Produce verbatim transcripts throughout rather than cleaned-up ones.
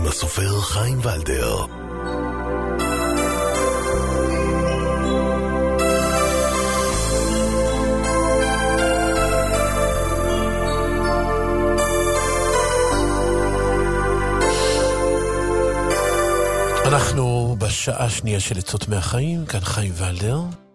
הסופר חיים ולדר. אנחנו בשעה השנייה של עצות מהחיים, כאן חיים ולדר,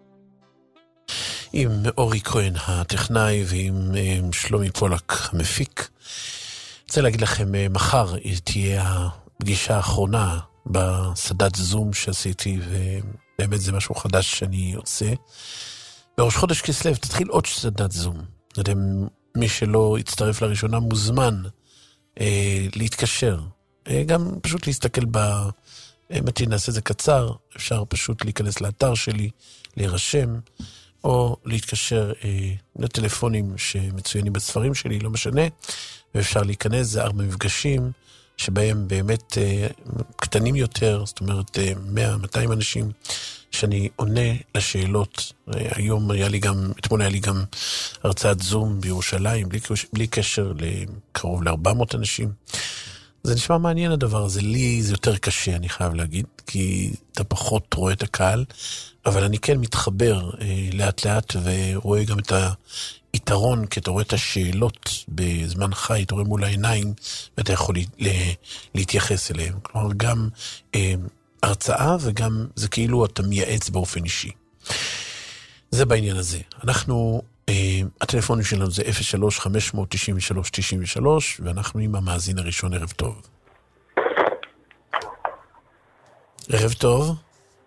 עם אורי כהן הטכנאי ועם שלומי פולק המפיק. רוצה להגיד לכם, מחר תהיה הפגישה האחרונה בסדת זום שעשיתי, ובאמת זה משהו חדש שאני עושה. בראש חודש כסלו תתחיל עוד סדת זום. אתם, מי שלא יצטרף לראשונה מוזמן אה, להתקשר. אה, גם פשוט להסתכל ב... אמתי, נעשה זה קצר, אפשר פשוט להיכנס לאתר שלי, להירשם, או להתקשר אה, לטלפונים שמצוינים בספרים שלי, לא משנה, ואפשר להיכנס, זה ארבע מפגשים, שבהם באמת אה, קטנים יותר, זאת אומרת אה, מאה מאתיים אנשים, שאני עונה לשאלות. אה, היום היה לי גם, אתמול היה לי גם הרצאת זום בירושלים, בלי, בלי קשר לקרוב ל-ארבע מאות אנשים. זה נשמע מעניין הדבר הזה, לי זה יותר קשה, אני חייב להגיד, כי אתה פחות רואה את הקהל, אבל אני כן מתחבר אה, לאט לאט, ורואה גם את היתרון, כי אתה רואה את השאלות בזמן חי, אתה רואה מול העיניים, ואתה יכול לה, להתייחס אליהם. כלומר, גם אה, הרצאה, וגם זה כאילו אתה מייעץ באופן אישי. זה בעניין הזה. אנחנו... Uh, הטלפונים שלנו זה אפס שלוש חמש תשע שלוש תשע שלוש, ואנחנו עם המאזין הראשון. ערב טוב. ערב טוב.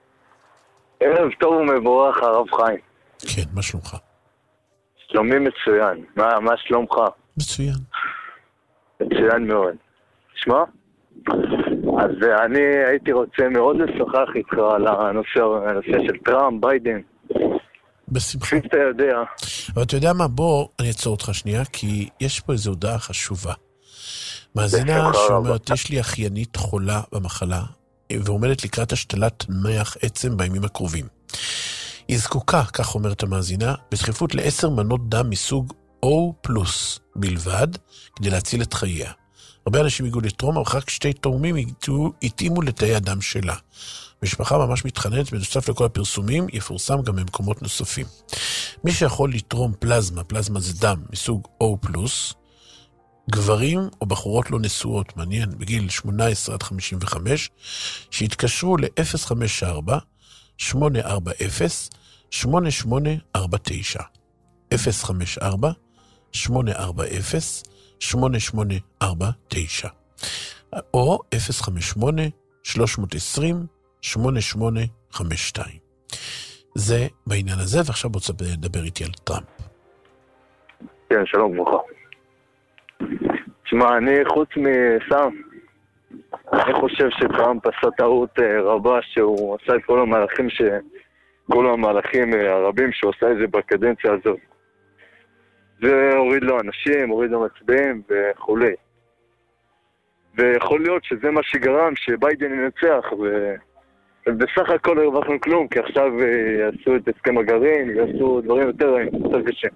ערב טוב ומבורך, הרב חיים. כן, מה שלומך? שלומי מצוין. מה, מה שלומך? מצוין. מצוין מאוד. שמע? אז אני הייתי רוצה מאוד לשוחח איתך על הנושא, הנושא של טראמפ, ביידן. בשמחה. אתה יודע. אבל אתה יודע מה, בוא אני אעצור אותך שנייה, כי יש פה איזו הודעה חשובה. מאזינה שאומרת, יש לי אחיינית חולה במחלה, ועומדת לקראת השתלת מח עצם בימים הקרובים. היא זקוקה, כך אומרת המאזינה, בדחיפות לעשר מנות דם מסוג O פלוס בלבד, כדי להציל את חייה. הרבה אנשים הגיעו לתרום, אבל רק שתי תורמים התאימו לתאי הדם שלה. המשפחה ממש מתחננת, בנוסף לכל הפרסומים, יפורסם גם במקומות נוספים. מי שיכול לתרום פלזמה, פלזמה זה דם מסוג O פלוס, גברים או בחורות לא נשואות, מעניין, בגיל שמונה עשרה עד חמישים וחמש, שהתקשרו ל-אפס חמש ארבע שמונה ארבע אפס שמונה שמונה ארבע תשע. אפס חמש ארבע שמונה ארבע אפס שמונה שמונה ארבע תשע. או אפס חמש שמונה שלוש עשרים שמונה שמונה חמש שתיים. זה בעניין הזה, ועכשיו רוצה לדבר איתי על טראמפ. כן, שלום ברוכה. תשמע, אני חוץ מסם, אני חושב שטראמפ עשה טעות רבה, שהוא עשה את כל המהלכים ש... כל המהלכים הרבים שהוא עשה את זה בקדנציה הזאת. זה הוריד לו אנשים, הוריד לו מצביעים וכולי. ויכול להיות שזה מה שגרם שביידן ינצח, ו... ובסך הכל לא הרווחנו כלום, כי עכשיו יעשו את הסכם הגרעין, יעשו דברים יותר, יותר קשים.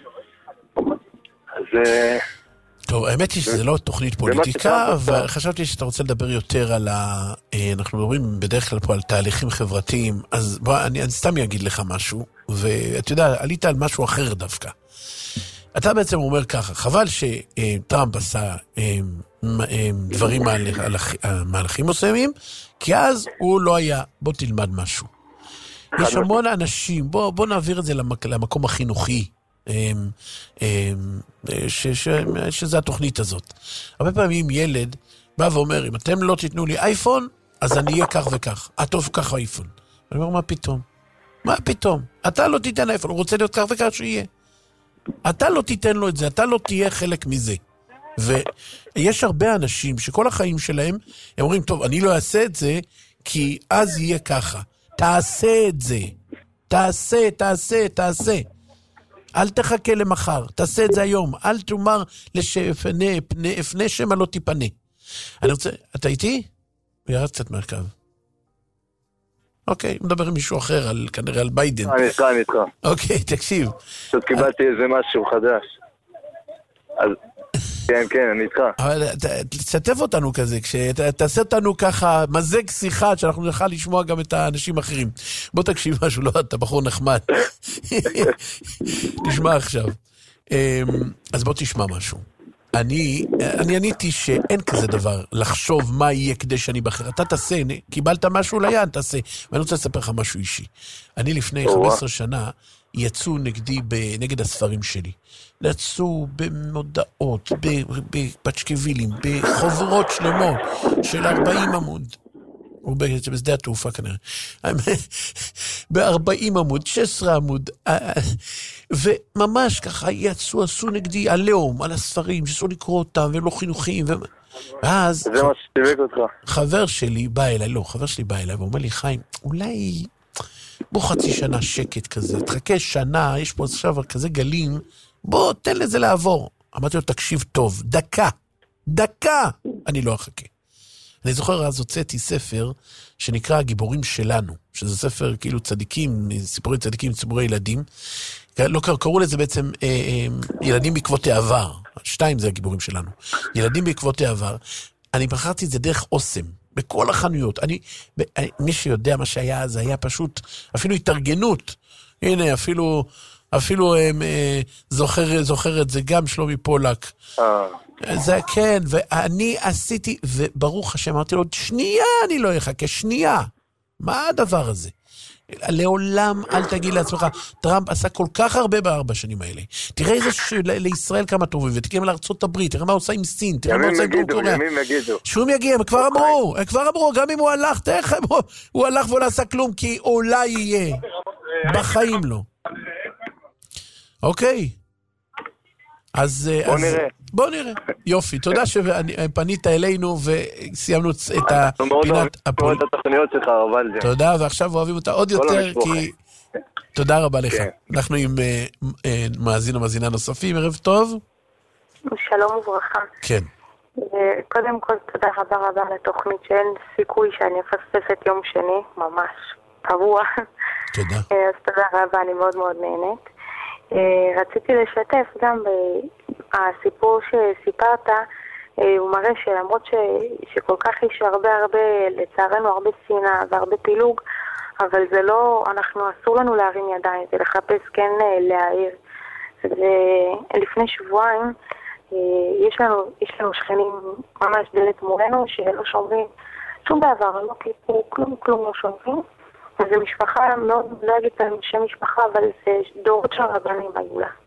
אז... טוב, האמת היא שזה לא תוכנית פוליטיקה, אבל חשבתי שאתה רוצה לדבר יותר על ה... אנחנו מדברים בדרך כלל פה על תהליכים חברתיים, אז בוא, אני, אני סתם אגיד לך משהו, ואתה יודע, עלית על משהו אחר דווקא. אתה בעצם אומר ככה, חבל שטראמפ עשה דברים על מהלכים מסוימים, כי אז הוא לא היה, בוא תלמד משהו. יש המון אנשים, בוא, בוא נעביר את זה למק, למקום החינוכי, ש, ש, שזה התוכנית הזאת. הרבה פעמים ילד בא ואומר, אם אתם לא תיתנו לי אייפון, אז אני אהיה כך וכך. הטוב כך אייפון. אני אומר, מה פתאום? מה פתאום? אתה לא תיתן אייפון, הוא רוצה להיות כך וכך שיהיה. אתה לא תיתן לו את זה, אתה לא תהיה חלק מזה. ויש הרבה אנשים שכל החיים שלהם, הם אומרים, טוב, אני לא אעשה את זה, כי אז יהיה ככה. תעשה את זה. תעשה, תעשה, תעשה. אל תחכה למחר, תעשה את זה היום. אל תאמר לשפנה, פנה, פנה שמה לא תיפנה. אני רוצה, אתה איתי? הוא ירד קצת מהקו. אוקיי, מדבר עם מישהו אחר, על, כנראה על ביידן. אני איתך, אני איתך. אוקיי, תקשיב. פשוט קיבלתי איזה משהו חדש. אז... כן, כן, אני איתך. אבל תשתף אותנו כזה, כשתעשה אותנו ככה, מזג שיחה, שאנחנו נוכל לשמוע גם את האנשים האחרים. בוא תקשיב משהו, לא, אתה בחור נחמד. תשמע עכשיו. אז בוא תשמע משהו. אני, אני עניתי שאין כזה דבר לחשוב מה יהיה כדי שאני בחר. אתה תעשה, קיבלת משהו ליד, תעשה. ואני רוצה לספר לך משהו אישי. אני לפני חמש עשרה שנה יצאו נגדי, נגד הספרים שלי. יצאו במודעות, בפצ'קווילים, בחוברות שלמות של ארבעים עמוד. או בשדה התעופה כנראה. ב-ארבעים עמוד, שש עשרה עמוד. וממש ככה יצאו, עשו נגדי הלאום, על הספרים, שצריכו לקרוא אותם, והם לא חינוכיים. ואז... זה מה שתיבק אותך. חבר שלי בא אליי, לא, חבר שלי בא אליי, ואומר לי, חיים, אולי... בוא חצי שנה שקט כזה, תחכה שנה, יש פה עכשיו כזה גלים, בוא תן לזה לעבור. אמרתי לו, תקשיב טוב, דקה, דקה, אני לא אחכה. אני זוכר, אז הוצאתי ספר שנקרא הגיבורים שלנו, שזה ספר כאילו צדיקים, סיפורי צדיקים, סיפורי ילדים. לא קראו לזה בעצם אה, אה, ילדים בעקבות העבר. שתיים זה הגיבורים שלנו. ילדים בעקבות העבר. אני בחרתי את זה דרך אוסם, בכל החנויות. אני, מי שיודע מה שהיה, זה היה פשוט, אפילו התארגנות. הנה, אפילו, אפילו אה, אה, זוכר, זוכר את זה גם שלומי פולק. אה. זה כן, ואני עשיתי, וברוך השם, אמרתי לו, שנייה אני לא אחכה, שנייה. מה הדבר הזה? לעולם אל תגיד לעצמך, טראמפ עשה כל כך הרבה בארבע שנים האלה. תראה איזה לישראל כמה טובים, ותראה לארצות הברית, תראה מה עושה עם סין, תראה מה עושה עם דרום קוריאה. ימים יגידו. שום יגיע, הם כבר אמרו, הם כבר אמרו, גם אם הוא הלך, תכף, הוא הלך ולא עשה כלום, כי אולי יהיה. בחיים לא. אוקיי. אז... בוא נראה. בוא נראה. יופי, תודה שפנית אלינו וסיימנו את הפינת... אנחנו מאוד אוהבים את התוכניות שלך, אבל... תודה, ועכשיו אוהבים אותה עוד יותר, כי... תודה רבה לך. אנחנו עם מאזין ומאזינה נוספים, ערב טוב. שלום וברכה. כן. קודם כל, תודה רבה רבה לתוכנית, שאין סיכוי שאני אפספס את יום שני, ממש קבוע. תודה. אז תודה רבה, אני מאוד מאוד נהנית. רציתי לשתף גם בסיפור שסיפרת, הוא מראה שלמרות ש, שכל כך יש הרבה הרבה, לצערנו הרבה שנאה והרבה פילוג, אבל זה לא, אנחנו אסור לנו להרים ידיים, זה לחפש כן להעיר. לפני שבועיים יש לנו, יש לנו שכנים ממש דלת מולנו שלא שומרים שום דבר, לא כיפור, כלום כלום לא שומרים. זו משפחה, מאוד, לא אגיד להם שם משפחה, אבל זה דורות של רבנים היו לה.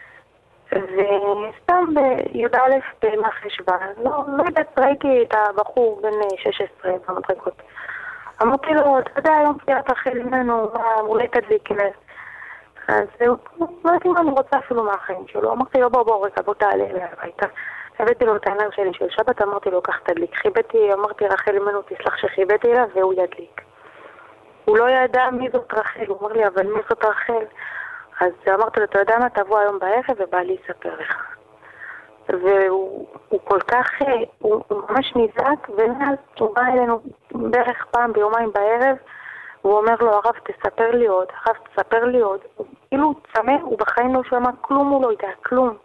וסתם בי"א במחשבה, לא, לא יודעת, ראיתי את הבחור בן שש עשרה במדרגות. אמרתי לו, אתה יודע, היום פתיעת רחל ממנו, אולי תדליק נס. אז הוא, לא יודעת אם אני רוצה אפילו מהחיים שלו. אמרתי לו, בוא בוא רגע, בוא תעלה אליי הביתה. הבאתי לו את הענר שלי של שבת, אמרתי לו, כך תדליק. חיבאתי, אמרתי רחל ממנו, תסלח שחיבאתי לה, והוא ידליק. הוא לא ידע מי זאת רחל, הוא אמר לי, אבל מי זאת רחל? אז אמרתי לו, אתה יודע מה, תבוא היום בערב ובא לי לספר לך. והוא הוא כל כך, הוא, הוא ממש נזעק, ומאז הוא בא אלינו בערך פעם ביומיים בערב, והוא אומר לו, הרב תספר לי עוד, הרב תספר לי עוד. כאילו הוא צמא, הוא בחיים לא שמע כלום, הוא לא יודע, כלום.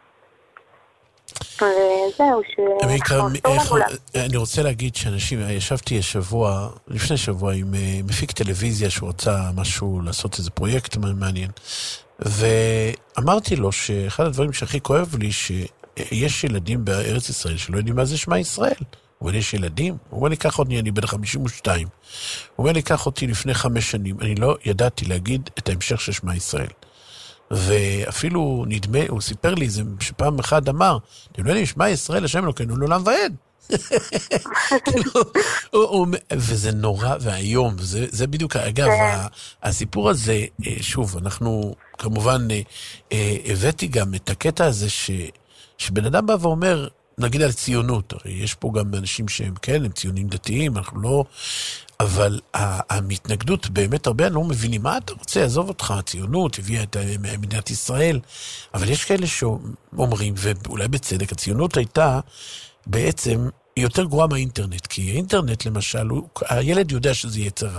וזהו, אני רוצה להגיד שאנשים, ישבתי השבוע, לפני שבוע עם מפיק טלוויזיה שהוא רצה משהו, לעשות איזה פרויקט מעניין, ואמרתי לו שאחד הדברים שהכי כואב לי, שיש ילדים בארץ ישראל שלא יודעים מה זה שמע ישראל. הוא אומר לי, יש ילדים? הוא אומר לי, קח אותי, אני בן חמישים ושתיים. הוא אומר לי, קח אותי לפני חמש שנים, אני לא ידעתי להגיד את ההמשך של שמע ישראל. ואפילו נדמה, הוא סיפר לי, זה שפעם אחד אמר, אתם לא יודעים, שמע ישראל, השם אלוקינו לעולם ועד. וזה נורא והיום, זה בדיוק, אגב, הסיפור הזה, שוב, אנחנו כמובן הבאתי גם את הקטע הזה, שבן אדם בא ואומר, נגיד על ציונות, הרי יש פה גם אנשים שהם כן, הם ציונים דתיים, אנחנו לא... אבל המתנגדות באמת הרבה לא מבינים מה אתה רוצה, עזוב אותך, הציונות הביאה את מדינת ישראל, אבל יש כאלה שאומרים, ואולי בצדק, הציונות הייתה בעצם יותר גרועה מהאינטרנט, כי האינטרנט למשל, הוא, הילד יודע שזה יצר הרע,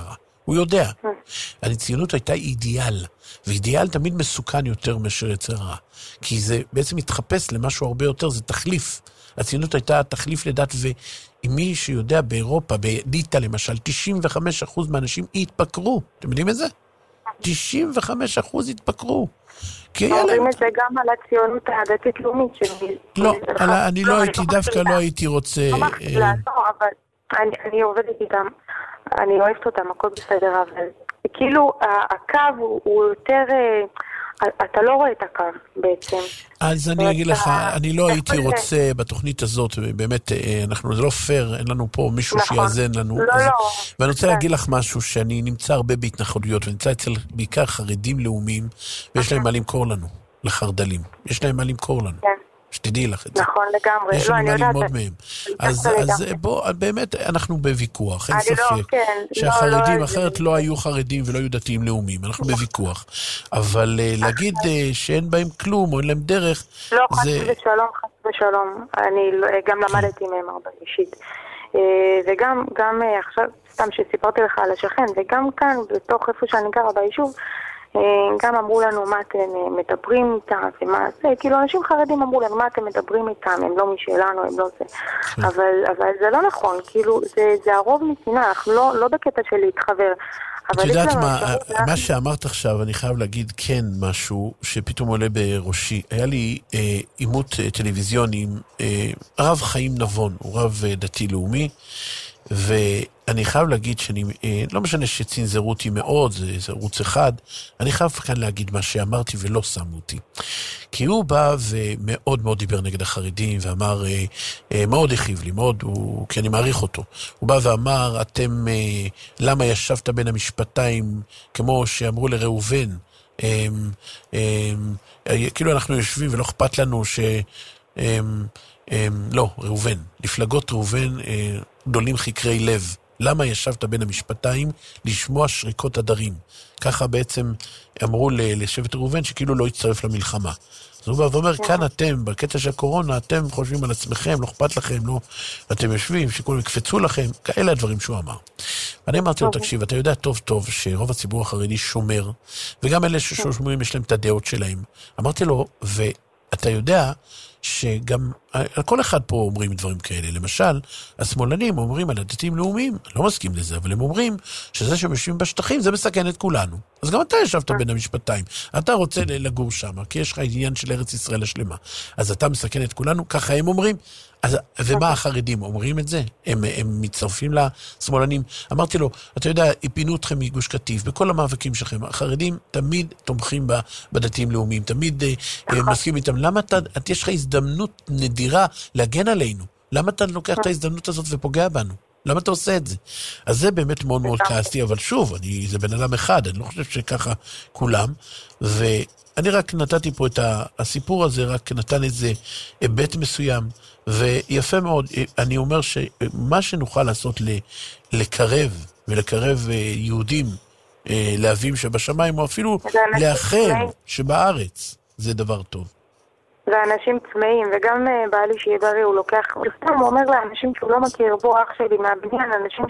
הוא יודע. הציונות הייתה אידיאל, ואידיאל תמיד מסוכן יותר מאשר יצר רע. כי זה בעצם מתחפש למשהו הרבה יותר, זה תחליף. הציונות הייתה תחליף לדת, ואם מי שיודע באירופה, בליטא למשל, תשעים וחמישה אחוז מהאנשים התפקרו. אתם יודעים את זה? תשעים וחמישה אחוז התפקרו. אומרים את זה גם על הציונות הדתית-לאומית שלי. לא, אני לא הייתי, דווקא לא הייתי רוצה... אמרתי לעזור, אבל אני עובדת איתם, אני אוהבת אותם, הכל בסדר, אבל כאילו הקו הוא יותר... אתה לא רואה את הקו בעצם. אז אני אגיד לך, אני לא הייתי רוצה בתוכנית הזאת, באמת, אנחנו, זה לא פייר, אין לנו פה מישהו שיאזן לנו. לא, לא. ואני רוצה להגיד לך משהו, שאני נמצא הרבה בהתנחלויות, ונמצא אצל בעיקר חרדים לאומיים, ויש להם מה למכור לנו, לחרדלים. יש להם מה למכור לנו. שתדעי לך את זה. נכון, לגמרי. יש לנו מה ללמוד מהם. אז בוא, באמת, אנחנו בוויכוח, אין ספק. שהחרדים, אחרת לא היו חרדים ולא היו דתיים לאומיים, אנחנו בוויכוח. אבל להגיד שאין בהם כלום, או אין להם דרך, לא, חס ושלום, חס ושלום. אני גם למדתי מהם הרבה אישית. וגם, גם עכשיו, סתם שסיפרתי לך על השכן, וגם כאן, בתוך איפה שאני גרה ביישוב, גם אמרו לנו מה אתם מדברים איתם ומה זה, כאילו אנשים חרדים אמרו לנו מה אתם מדברים איתם, הם לא משלנו, הם לא זה, אבל, אבל זה לא נכון, כאילו זה, זה הרוב מסינה, אנחנו לא, לא בקטע של להתחבר. את יודעת מה, מה שאמרת עכשיו, אני חייב להגיד כן משהו שפתאום עולה בראשי. היה לי עימות טלוויזיוני עם הרב חיים נבון, הוא רב דתי-לאומי, ואני חייב להגיד שאני, לא משנה שצנזרו אותי מאוד, זה, זה ערוץ אחד, אני חייב כאן להגיד מה שאמרתי ולא שמו אותי. כי הוא בא ומאוד מאוד דיבר נגד החרדים, ואמר, מאוד הכאיב לי, מאוד, הוא, כי אני מעריך אותו. הוא בא ואמר, אתם, למה ישבת בין המשפטיים, כמו שאמרו לראובן, כאילו אנחנו יושבים ולא אכפת לנו ש... לא, ראובן, לפלגות ראובן גדולים חקרי לב. למה ישבת בין המשפטיים? לשמוע שריקות הדרים. ככה בעצם אמרו לשבט ראובן שכאילו לא יצטרף למלחמה. אז הוא בא ואומר, כאן אתם, בקטע של הקורונה, אתם חושבים על עצמכם, לא אכפת לכם, לא, אתם יושבים, שכולם יקפצו לכם, כאלה הדברים שהוא אמר. ואני אמרתי לו, תקשיב, אתה יודע טוב טוב שרוב הציבור החרדי שומר, וגם אלה ששומרים יש להם את הדעות שלהם. אמרתי לו, ואתה יודע שגם, על כל אחד פה אומרים דברים כאלה. למשל, השמאלנים אומרים על הדתיים לאומיים, אני לא מסכים לזה, אבל הם אומרים שזה שהם יושבים בשטחים, זה מסכן את כולנו. אז גם אתה ישבת בין המשפטיים. אתה רוצה לגור שם, כי יש לך עניין של ארץ ישראל השלמה. אז אתה מסכן את כולנו, ככה הם אומרים. אז, ומה החרדים אומרים את זה? הם, הם מצטרפים לשמאלנים. אמרתי לו, אתה יודע, הפינו אתכם מגוש קטיף, בכל המאבקים שלכם, החרדים תמיד תומכים בדתיים לאומיים, תמיד מסכים איתם. למה אתה, את יש לך הזדמנות נדירה להגן עלינו? למה אתה לוקח את ההזדמנות הזאת ופוגע בנו? למה אתה עושה את זה? אז זה באמת מאוד מאוד כעסתי, אבל שוב, אני, זה בן אדם אחד, אני לא חושב שככה כולם, ואני רק נתתי פה את הסיפור הזה, רק נתן איזה היבט מסוים, ויפה מאוד, אני אומר שמה שנוכל לעשות לקרב, ולקרב יהודים לאבים שבשמיים, או אפילו לאחר שבארץ, זה דבר טוב. ואנשים צמאים, וגם בעלי שיהיה בריא, הוא לוקח, סתם הוא אומר לאנשים שהוא לא מכיר, בוא אח שלי מהבניין, אנשים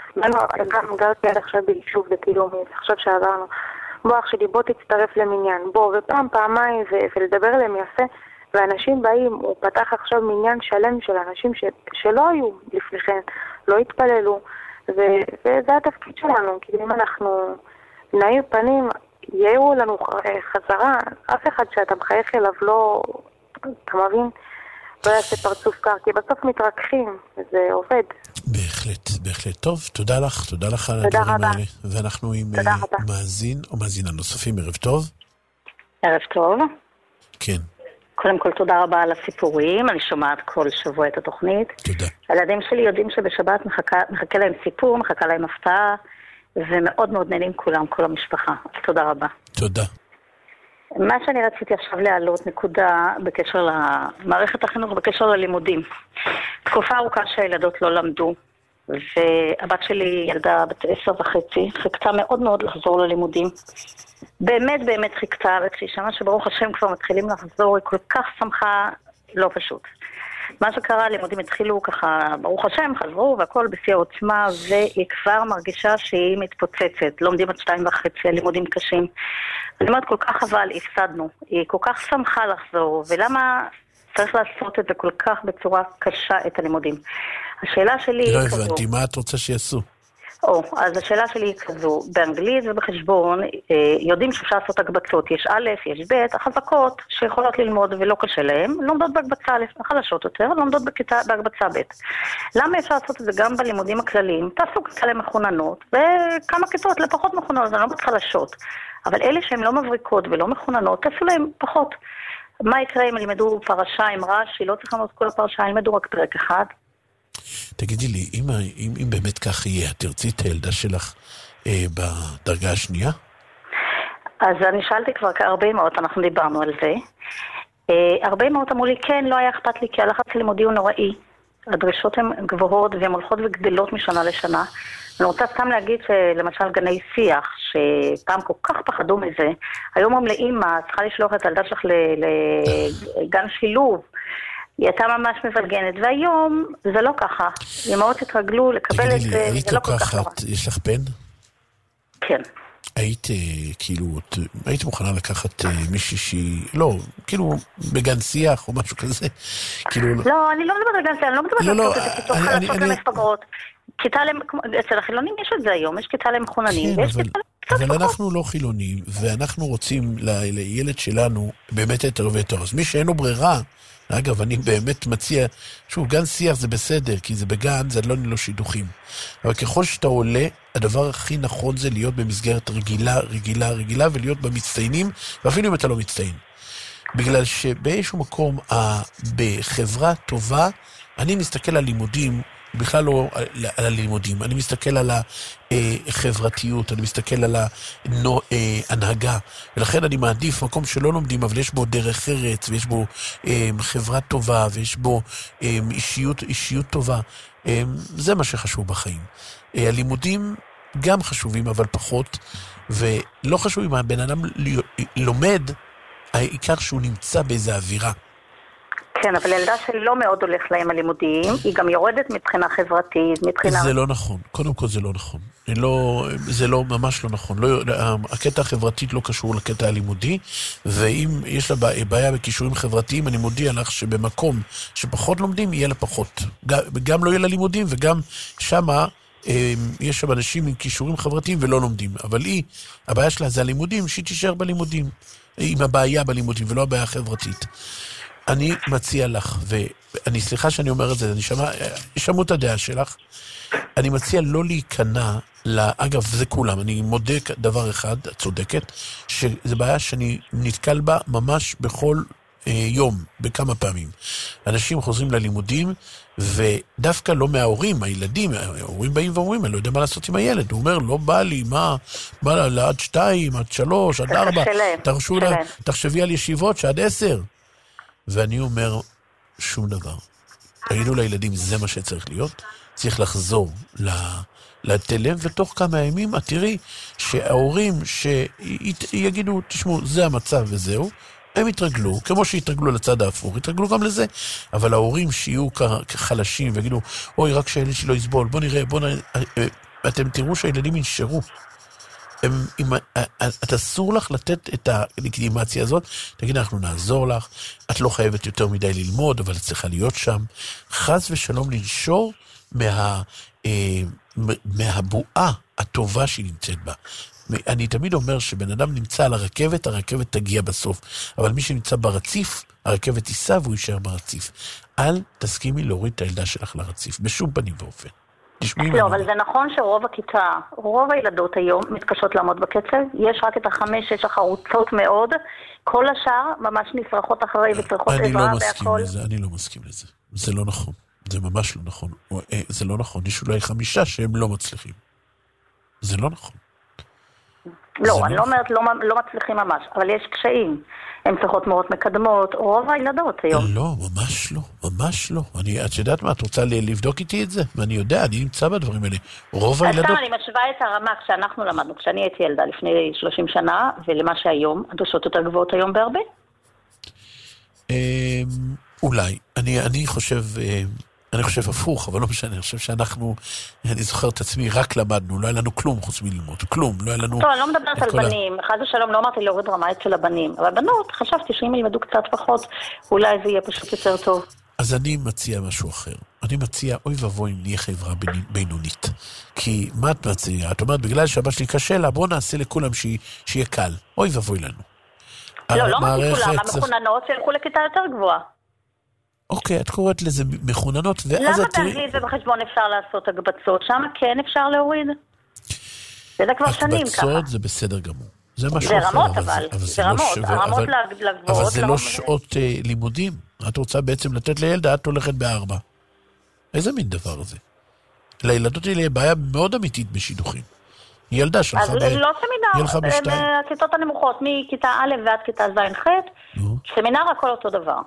שגם גרתי עד עכשיו ביישוב דתי-לאומי, עכשיו שעברנו, בוא אח שלי, בוא תצטרף למניין, בוא, ופעם, פעמיים, ולדבר אליהם יפה, ואנשים באים, הוא פתח עכשיו מניין שלם של אנשים ש, שלא היו לפניכם, לא התפללו, ו, וזה התפקיד שלנו, כי אם אנחנו נעיר פנים, יהיו לנו חזרה, אף אחד שאתה מחייך אליו לא, אתה מבין? לא יעשה פרצוף קר, כי בסוף מתרככים, וזה עובד. בהחלט, בהחלט. טוב, תודה לך, תודה לך על הדברים האלה. ואנחנו עם מאזין או מאזינה נוספים, ערב טוב. ערב טוב. כן. קודם כל תודה רבה על הסיפורים, אני שומעת כל שבוע את התוכנית. תודה. הילדים שלי יודעים שבשבת מחכה, מחכה להם סיפור, מחכה להם הפתעה, ומאוד מאוד נהנים כולם, כל המשפחה. תודה רבה. תודה. מה שאני רציתי עכשיו להעלות נקודה בקשר למערכת החינוך, בקשר ללימודים. תקופה ארוכה שהילדות לא למדו, והבת שלי ילדה בת עשר וחצי, חיכתה מאוד מאוד לחזור ללימודים. באמת באמת חיכתה, וכשהיא שמעה שברוך השם כבר מתחילים לחזור, היא כל כך שמחה, לא פשוט. מה שקרה, הלימודים התחילו ככה, ברוך השם, חזרו והכל בשיא העוצמה, והיא כבר מרגישה שהיא מתפוצצת. לומדים עד שתיים וחצי, לימודים קשים. אני אומרת, כל כך אבל הפסדנו. היא כל כך שמחה לחזור, ולמה צריך לעשות את זה כל כך בצורה קשה, את הלימודים? השאלה שלי היא כזו. לא הבנתי, מה את רוצה שיעשו? או, אז השאלה שלי היא כזו, באנגלית ובחשבון יודעים שאפשר לעשות הקבצות, יש א', יש ב', החזקות שיכולות ללמוד ולא קשה להם, לומדות בהקבצה א', החלשות יותר, לומדות בכיתה, בהקבצה ב'. למה אפשר לעשות את זה גם בלימודים הכלליים? תעשו כיתה למחוננות, וכמה כיתות לפחות מחוננות, זה לא חלשות, אבל אלה שהן לא מבריקות ולא מחוננות, תעשו להם פחות. מה יקרה אם ילמדו פרשה עם רש"י, לא צריך ללמוד כל הפרשה, ילמדו רק פרק אחד? תגידי לי, אם, אם, אם באמת כך יהיה, תרצי את הילדה שלך אה, בדרגה השנייה? אז אני שאלתי כבר כ-ארבעים מאות, אנחנו דיברנו על זה. אה, ארבעים מאות אמרו לי, כן, לא היה אכפת לי, כי הלחץ לימודי הוא נוראי. הדרישות הן גבוהות והן הולכות וגדלות משנה לשנה. אני רוצה סתם להגיד שלמשל גני שיח, שפעם כל כך פחדו מזה, היום אומרים לאמא, צריכה לשלוח את הילדה שלך לגן שילוב, היא הייתה ממש מבלגנת, והיום זה לא ככה. אמהות התרגלו לקבל את זה, היית זה לא כל כך נורא. יש לך בן? כן. היית כאילו, היית מוכנה לקחת מישהי שהיא, לא, כאילו בגן שיח או משהו כזה? לא, אני לא מדברת על גן שיח, אני לא מדברת על לעשות את זה כיתות חלשות למפגרות. אצל החילונים יש את זה היום, יש כיתה למחוננים, ויש כיתה... אבל אנחנו לא חילונים, ואנחנו רוצים לילד שלנו באמת יותר ויותר. אז מי שאין לו ברירה, אגב, אני באמת מציע, שוב, גן שיח זה בסדר, כי זה בגן, זה לא נלו שידוכים. אבל ככל שאתה עולה, הדבר הכי נכון זה להיות במסגרת רגילה, רגילה, רגילה, ולהיות במצטיינים, ואפילו אם אתה לא מצטיין. בגלל שבאיזשהו מקום, בחברה טובה, אני מסתכל על לימודים, בכלל לא על הלימודים, אני מסתכל על החברתיות, אני מסתכל על ההנהגה, ולכן אני מעדיף מקום שלא לומדים, אבל יש בו דרך ארץ, ויש בו חברה טובה, ויש בו אישיות, אישיות טובה. זה מה שחשוב בחיים. הלימודים גם חשובים, אבל פחות, ולא חשוב אם הבן אדם לומד, העיקר שהוא נמצא באיזו אווירה. כן, אבל ילדה שלא מאוד הולך להם הלימודים, היא גם יורדת מבחינה חברתית, מבחינה... זה לא נכון, קודם כל זה לא נכון. לא, זה לא, ממש לא נכון. לא, הקטע החברתית לא קשור לקטע הלימודי, ואם יש לה בעיה בכישורים חברתיים, אני מודיע לך שבמקום שפחות לומדים, יהיה לה פחות. גם, גם לא יהיה לה לימודים, וגם שמה... יש שם אנשים עם כישורים חברתיים ולא לומדים, אבל היא, הבעיה שלה זה הלימודים, שהיא תישאר בלימודים, עם הבעיה בלימודים ולא הבעיה החברתית. אני מציע לך, ואני סליחה שאני אומר את זה, אני שמע, שמעו את הדעה שלך, אני מציע לא להיכנע, לה, אגב זה כולם, אני מודק דבר אחד, את צודקת, שזו בעיה שאני נתקל בה ממש בכל אה, יום, בכמה פעמים. אנשים חוזרים ללימודים, ודווקא לא מההורים, הילדים, ההורים באים ואומרים, אני לא יודע מה לעשות עם הילד, הוא אומר, לא בא לי, מה, בא לה עד שתיים, עד שלוש, עד ארבע, תרשו לה, תחשבי על ישיבות שעד עשר. ואני אומר, שום דבר. תגידו לילדים, זה מה שצריך להיות, צריך לחזור לתלם, ותוך כמה ימים, את תראי שההורים שיגידו, תשמעו, זה המצב וזהו, הם יתרגלו, כמו שיתרגלו לצד האפור, יתרגלו גם לזה, אבל ההורים שיהיו כחלשים ויגידו, אוי, רק שהילד שלא יסבול, בוא נראה, בוא נראה, אתם תראו שהילדים ינשרו. הם, אם, את אסור לך לתת את הלגיטימציה הזאת, תגיד, אנחנו נעזור לך, את לא חייבת יותר מדי ללמוד, אבל את צריכה להיות שם, חס ושלום לנשור מה, אה, מהבועה הטובה שהיא נמצאת בה. אני תמיד אומר שבן אדם נמצא על הרכבת, הרכבת תגיע בסוף, אבל מי שנמצא ברציף, הרכבת תיסע והוא יישאר ברציף. אל תסכימי להוריד את הילדה שלך לרציף, בשום פנים ואופן. לא, אבל זה נכון שרוב הכיתה, רוב הילדות היום מתקשות לעמוד בקצב, יש רק את החמש, יש החרוצות מאוד, כל השאר ממש נפרחות אחרי וצריכות עזרה והכל. אני לא מסכים לזה, אני לא מסכים לזה. זה לא נכון, זה ממש לא נכון. זה לא נכון, יש אולי חמישה שהם לא מצליחים. זה לא נכון. לא, אני לא אומרת לא מצליחים ממש, אבל יש קשיים. הן צריכות מאוד מקדמות, רוב הילדות היום. לא, ממש לא, ממש לא. אני, את יודעת מה, את רוצה לבדוק איתי את זה? ואני יודע, אני נמצא בדברים האלה. רוב הילדות... אז אני משווה את הרמה כשאנחנו למדנו, כשאני הייתי ילדה לפני שלושים שנה, ולמה שהיום, הדרישות יותר גבוהות היום בהרבה? אולי. אני, אני חושב, אני חושב הפוך, אבל לא משנה, אני חושב שאנחנו, אני זוכר את עצמי, רק למדנו, לא היה לנו כלום חוץ מללמוד, כלום, לא היה לנו... טוב, אני לא מדברת על בנים, חס ושלום, לא אמרתי להוריד רמה אצל הבנים, אבל בנות, חשבתי שאם ילמדו קצת פחות, אולי זה יהיה פשוט יותר טוב. אז אני מציע משהו אחר. אני מציע, אוי ובוי, אם נהיה חברה בינונית. כי מה את מציעה? את אומרת, בגלל שהבא שלי קשה לה, בוא נעשה לכולם שיהיה קל. אוי ובוי לנו. לא, לא אמרתי כולם, המכוננות שילכו לכיתה יותר גבוהה. אוקיי, את קוראת לזה מכוננות, למה באנגלית ובחשבון אפשר לעשות הגבצות? שם כן אפשר להוריד? זה כבר שנים ככה. הגבצות זה בסדר גמור. זה משהו אחר. זה רמות אבל, זה רמות, הרמות לגבוהות. אבל זה לא שעות לימודים. את רוצה בעצם לתת לילדה, את הולכת בארבע. איזה מין דבר זה? לילדות האלה בעיה מאוד אמיתית בשידוכים. ילדה שלך... אז לא סמינר, הכיתות הנמוכות, מכיתה א' ועד כיתה ז' ח', סמינר הכל אותו דבר.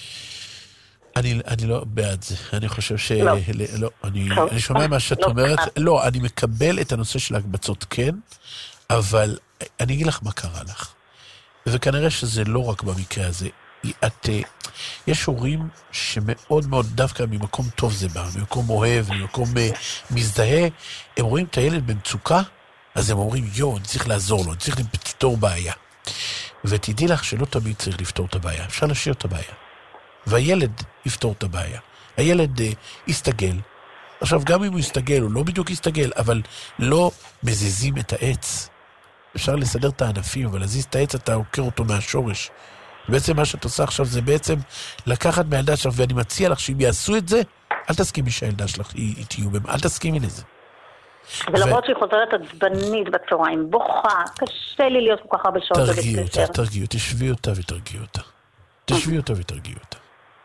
אני, אני לא בעד זה, אני חושב ש... לא. לא, אני, אני שומע מה שאת אומרת, לא, אני מקבל את הנושא של ההקבצות כן, אבל אני אגיד לך מה קרה לך. וכנראה שזה לא רק במקרה הזה. את, יש הורים שמאוד מאוד דווקא ממקום טוב זה בא, ממקום אוהב, ממקום מזדהה, הם רואים את הילד במצוקה, אז הם אומרים, יו, אני צריך לעזור לו, אני צריך לפתור בעיה. ותדעי לך שלא תמיד צריך לפתור את הבעיה, אפשר להשאיר את הבעיה. והילד יפתור את הבעיה. הילד uh, יסתגל. עכשיו, גם אם הוא יסתגל, הוא לא בדיוק יסתגל, אבל לא מזיזים את העץ. אפשר לסדר את הענפים, אבל להזיז את העץ, אתה עוקר אותו מהשורש. בעצם מה שאת עושה עכשיו זה בעצם לקחת מהילדה שלך, ואני מציע לך שאם יעשו את זה, אל תסכימי שהילדה שלך היא, היא תהיו, אל תסכימי לזה. ולמרות שהיא חוזרת עצבנית בצהריים, בוכה, קשה לי להיות כל כך הרבה שעות. תרגיעי אותה, תרגיעי אותה, תשבי אותה ותרגיעי אותה. תשבי אותה ותרגיעי אותה.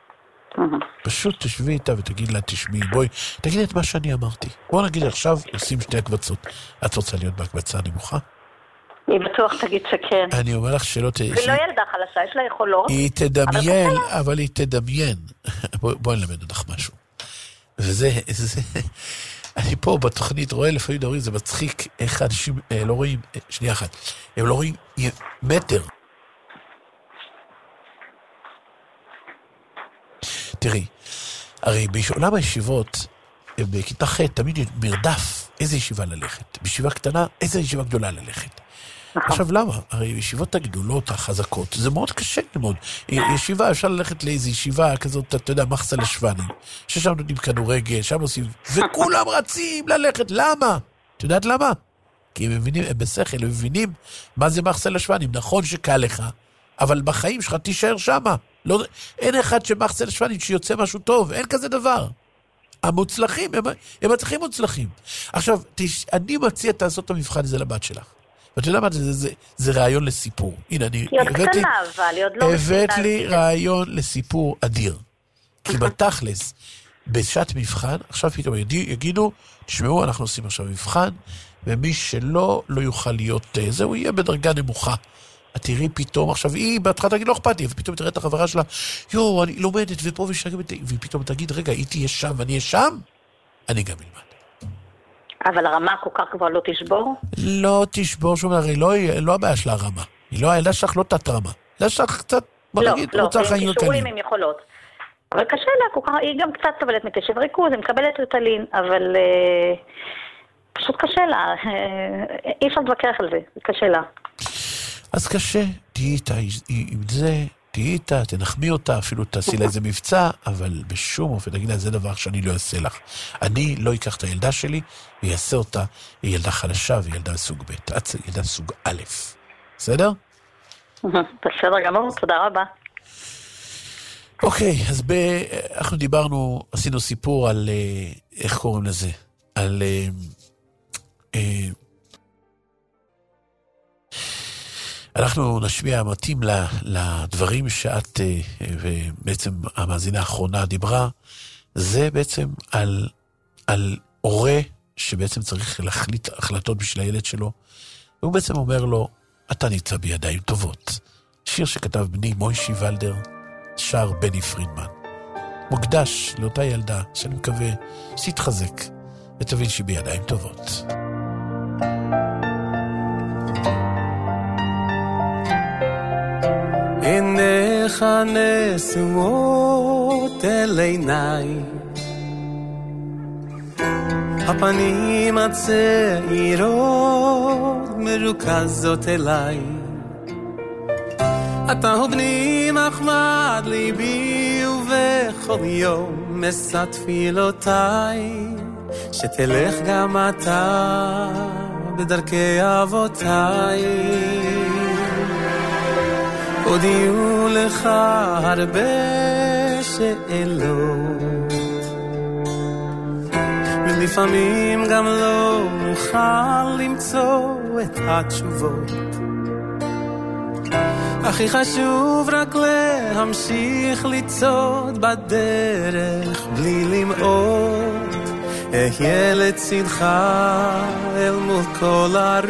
פשוט תשבי איתה ותגיד לה, תשמעי, בואי, תגיד את מה שאני אמרתי. בוא נגיד עכשיו, עושים שתי הקבצות. את רוצה להיות בהקבצה הנמוכה? היא בטוח תגיד שכן. אני אומר לך שלא... ולא ילדה חלשה, יש לה יכולות. היא תדמיין, אבל היא תדמיין. בואי נלמד אותך משהו. וזה, אני פה בתוכנית רואה לפעמים דברים, זה מצחיק איך אנשים לא רואים, שנייה אחת, הם לא רואים מטר. תראי, הרי בעולם הישיבות, בכיתה ח' תמיד מרדף איזה ישיבה ללכת. בישיבה קטנה, איזה ישיבה גדולה ללכת. עכשיו למה? הרי ישיבות הגדולות, החזקות, זה מאוד קשה ללמוד. ישיבה, אפשר ללכת לאיזו ישיבה כזאת, אתה יודע, מחסה לשבנים, ששם נותנים כדורגל, שם עושים, וכולם רצים ללכת, למה? את יודעת למה? כי הם מבינים, הם בשכל, הם מבינים מה זה מחסה לשבנים. נכון שקל לך, אבל בחיים שלך תישאר שמה. לא, אין אחד שמחסה לשבנים שיוצא משהו טוב, אין כזה דבר. המוצלחים, הם, הם מצליחים מוצלחים. עכשיו, תש, אני מציע תעשות את המבחן הזה לבת שלך. ואתה יודע מה, זה, זה, זה רעיון לסיפור. הנה, אני... היא עוד קטנה, אבל היא עוד לא... הבאת לי רעיון לסיפור אדיר. כי בתכלס, בשעת מבחן, עכשיו פתאום יגידו, תשמעו, אנחנו עושים עכשיו מבחן, ומי שלא, לא יוכל להיות, זה, הוא יהיה בדרגה נמוכה. את תראי פתאום, עכשיו היא בהתחלה תגיד לא אכפת לי, ופתאום תראה את החברה שלה, יו, אני לומדת ופה ושם, ופתאום תגיד, רגע, היא תהיה שם ואני אהיה שם, אני גם אלמד. אבל הרמה כל כך כבר לא תשבור? לא תשבור שום דבר, לא, לא הבעיה של הרמה. היא לא, הילדה שלך לא תת רמה. הילדה שלך קצת, בוא לא, נגיד, לא, רוצה חיים יותר קלים. לא, עם יכולות. אבל קשה לה, כל כך, היא גם קצת סבלת מקשב ריכוז, היא מקבלת ריטלין, אבל אה, פשוט קשה לה. אה, אי אפשר להתווכח על זה, קשה לה. אז קשה, תהיי איתה עם זה, תהיי איתה, תנחמי אותה, אפילו תעשי לה איזה מבצע, אבל בשום אופן, תגיד לה, זה דבר שאני לא אעשה לך. אני לא אקח את הילדה שלי, ויעשה אותה, היא ילדה חלשה, והיא ילדה סוג ב', את ילדה סוג א'. בסדר? בסדר גמור, תודה רבה. אוקיי, אז ב... אנחנו דיברנו, עשינו סיפור על, איך קוראים לזה? על... אנחנו נשמיע מתאים לדברים שאת, ובעצם המאזינה האחרונה דיברה, זה בעצם על, על הורה שבעצם צריך להחליט החלטות בשביל הילד שלו, והוא בעצם אומר לו, אתה נמצא בידיים טובות. שיר שכתב בני מוישי ולדר, שר בני פרידמן. מוקדש לאותה ילדה שאני מקווה שתתחזק ותבין שהיא בידיים טובות. הנה עיניך נשואות אל עיניי, הפנים הצעירות מרוכזות אליי, אתה הוא בני מחמד ליבי, ובכל יום אשא תפילותיי, שתלך גם אתה בדרכי אבותיי. עוד יהיו לך הרבה שאלות, ולפעמים גם לא נוכל למצוא את התשובות, הכי חשוב רק להמשיך לצעוד בדרך בלי למעוד, אהיה לצדך אל מול כל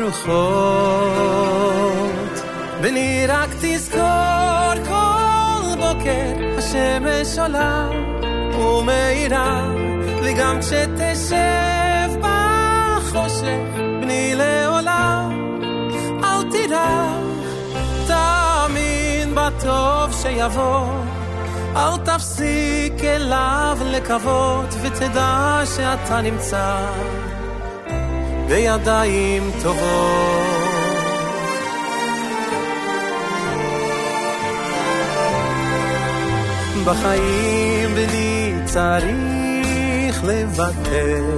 הרוחות. בני רק תזכור כל בוקר השמש עולה ומאירה, וגם כשתשב בחושך בני לעולם אל תירא, תאמין בטוב שיבוא, אל תפסיק אליו לקוות, ותדע שאתה נמצא בידיים טובות. בחיים בני צריך לוותר,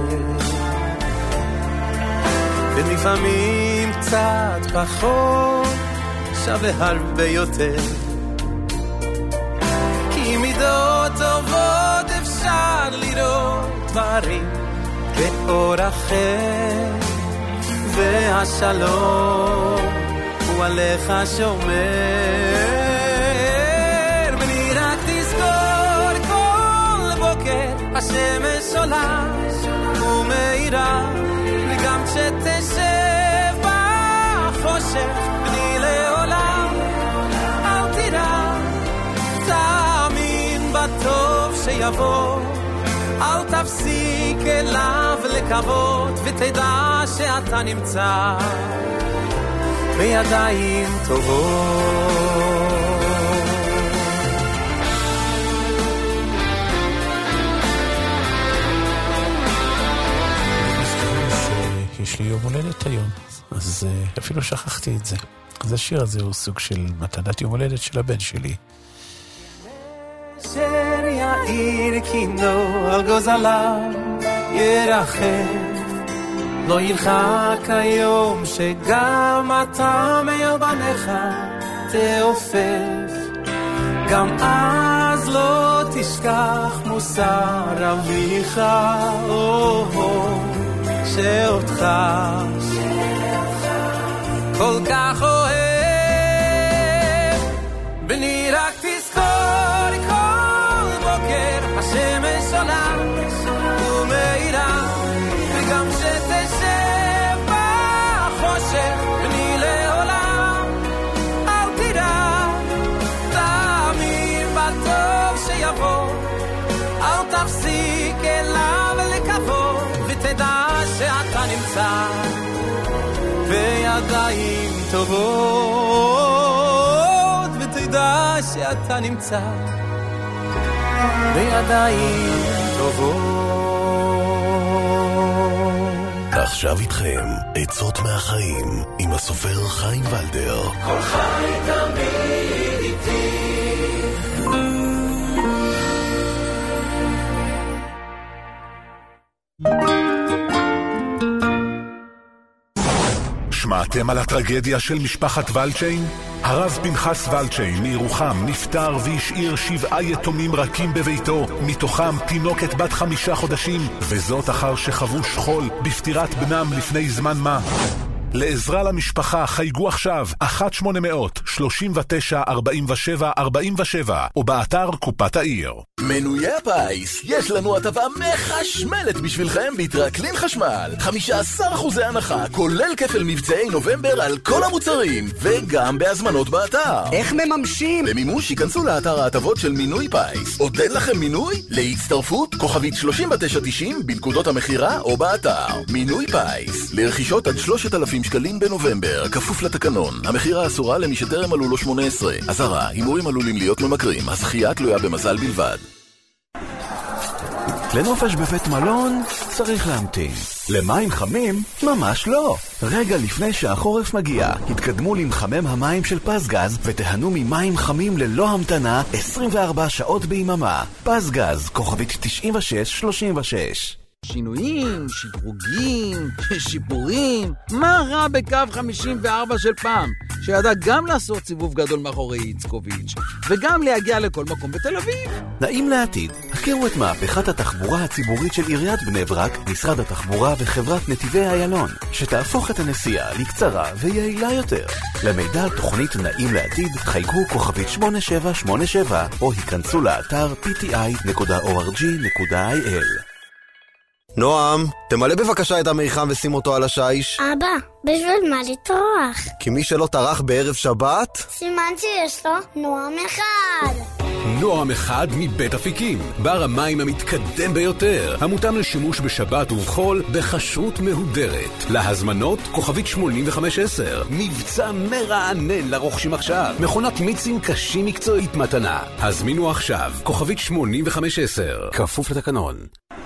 ולפעמים קצת פחות שווה הרבה יותר, כי מידות טובות אפשר לראות דברים באור אחר, והשלום הוא עליך שומר. בני רק תזכור כל בוקר השמש עולה ומאירה, וגם כשתשב בחושך בני לעולם אל תירא, תאמין בטוב שיבוא, אל תפסיק אליו לקוות, ותדע שאתה נמצא בידיים טובות. יש לי יום הולדת היום, אז אפילו שכחתי את זה. אז השיר הזה הוא סוג של מתנת יום הולדת של הבן שלי. אשר יאיר קינו על גוזליו ירחם, לא ירחק היום שגם אתה מעל בניך תעופף, גם אז לא תשכח מוסר אביך, שאותך כל כך אוהב. בני רק תזכור כל בוקר השמש עולה ומאירה, וגם שתשב בחושך בני לעולם אל תירא, תאמין בטוב שיבוא, אל תפסיק אליו לקוות, ותדע שאתה נמצא בידיים טובות, ותדע שאתה נמצא בידיים טובות. עכשיו איתכם עצות מהחיים עם הסופר חיים ולדר. כל חי תמיד איתי. שמעתם על הטרגדיה של משפחת ולצ'יין? הרב פנחס ולצ'יין מירוחם נפטר והשאיר שבעה יתומים רכים בביתו, מתוכם תינוקת בת חמישה חודשים, וזאת אחר שחוו שכול בפטירת בנם לפני זמן מה. לעזרה למשפחה חייגו עכשיו אחת שמונה אפס שלושים ותשע ארבעים ושבע ארבעים ושבע או באתר קופת העיר. מנויי הפיס, יש לנו הטבה מחשמלת בשבילכם ביטרקלין חשמל. חמישה עשר אחוזי הנחה, כולל כפל מבצעי נובמבר על כל המוצרים, וגם בהזמנות באתר. איך מממשים? למימוש ייכנסו לאתר ההטבות של מינוי פיס. עודד לכם מינוי? להצטרפות כוכבית שלושים ותשע תשעים בנקודות המחירה או באתר. מינוי פיס, לרכישות עד שלושת אלפים שקלים בנובמבר, כפוף לתקנון. המחירה אסורה למי שטרם מלאו לו שמונה עשרה. אזהרה, הימורים עלולים להיות ממכרים. הזכייה תלויה במזל בלבד. לנופש בבית מלון צריך להמתין. למים חמים? ממש לא. רגע לפני שהחורף מגיע, התקדמו למחמם המים של פסגז ותהנו ממים חמים ללא המתנה עשרים וארבע שעות ביממה. פסגז, כוכבית תשעים ושש שלושים ושש. שינויים, שדרוגים, שיפורים. מה רע בקו חמישים וארבע של פעם, שידע גם לעשות סיבוב גדול מאחורי איצקוביץ' וגם להגיע לכל מקום בתל אביב? נעים לעתיד, הכירו את מהפכת התחבורה הציבורית של עיריית בני ברק, משרד התחבורה וחברת נתיבי איילון, שתהפוך את הנסיעה לקצרה ויעילה יותר. למידע על תוכנית נעים לעתיד, חייגו כוכבית שמונה שבע שמונה שבע או היכנסו לאתר פי טי איי נקודה או אר ג'י נקודה איי אל. נועם, תמלא בבקשה את המיחם ושים אותו על השיש. אבא, בשביל מה לטרוח? כי מי שלא טרח בערב שבת, סימן שיש לו נועם אחד. נועם אחד מבית אפיקים, בר המים המתקדם ביותר, המותאם לשימוש בשבת ובחול בכשרות מהודרת. להזמנות כוכבית שמונים וחמש עשר, מבצע מרענן לרוכשים עכשיו, מכונת מיצים קשים מקצועית מתנה. הזמינו עכשיו כוכבית שמונים וחמש עשר, כפוף לתקנון.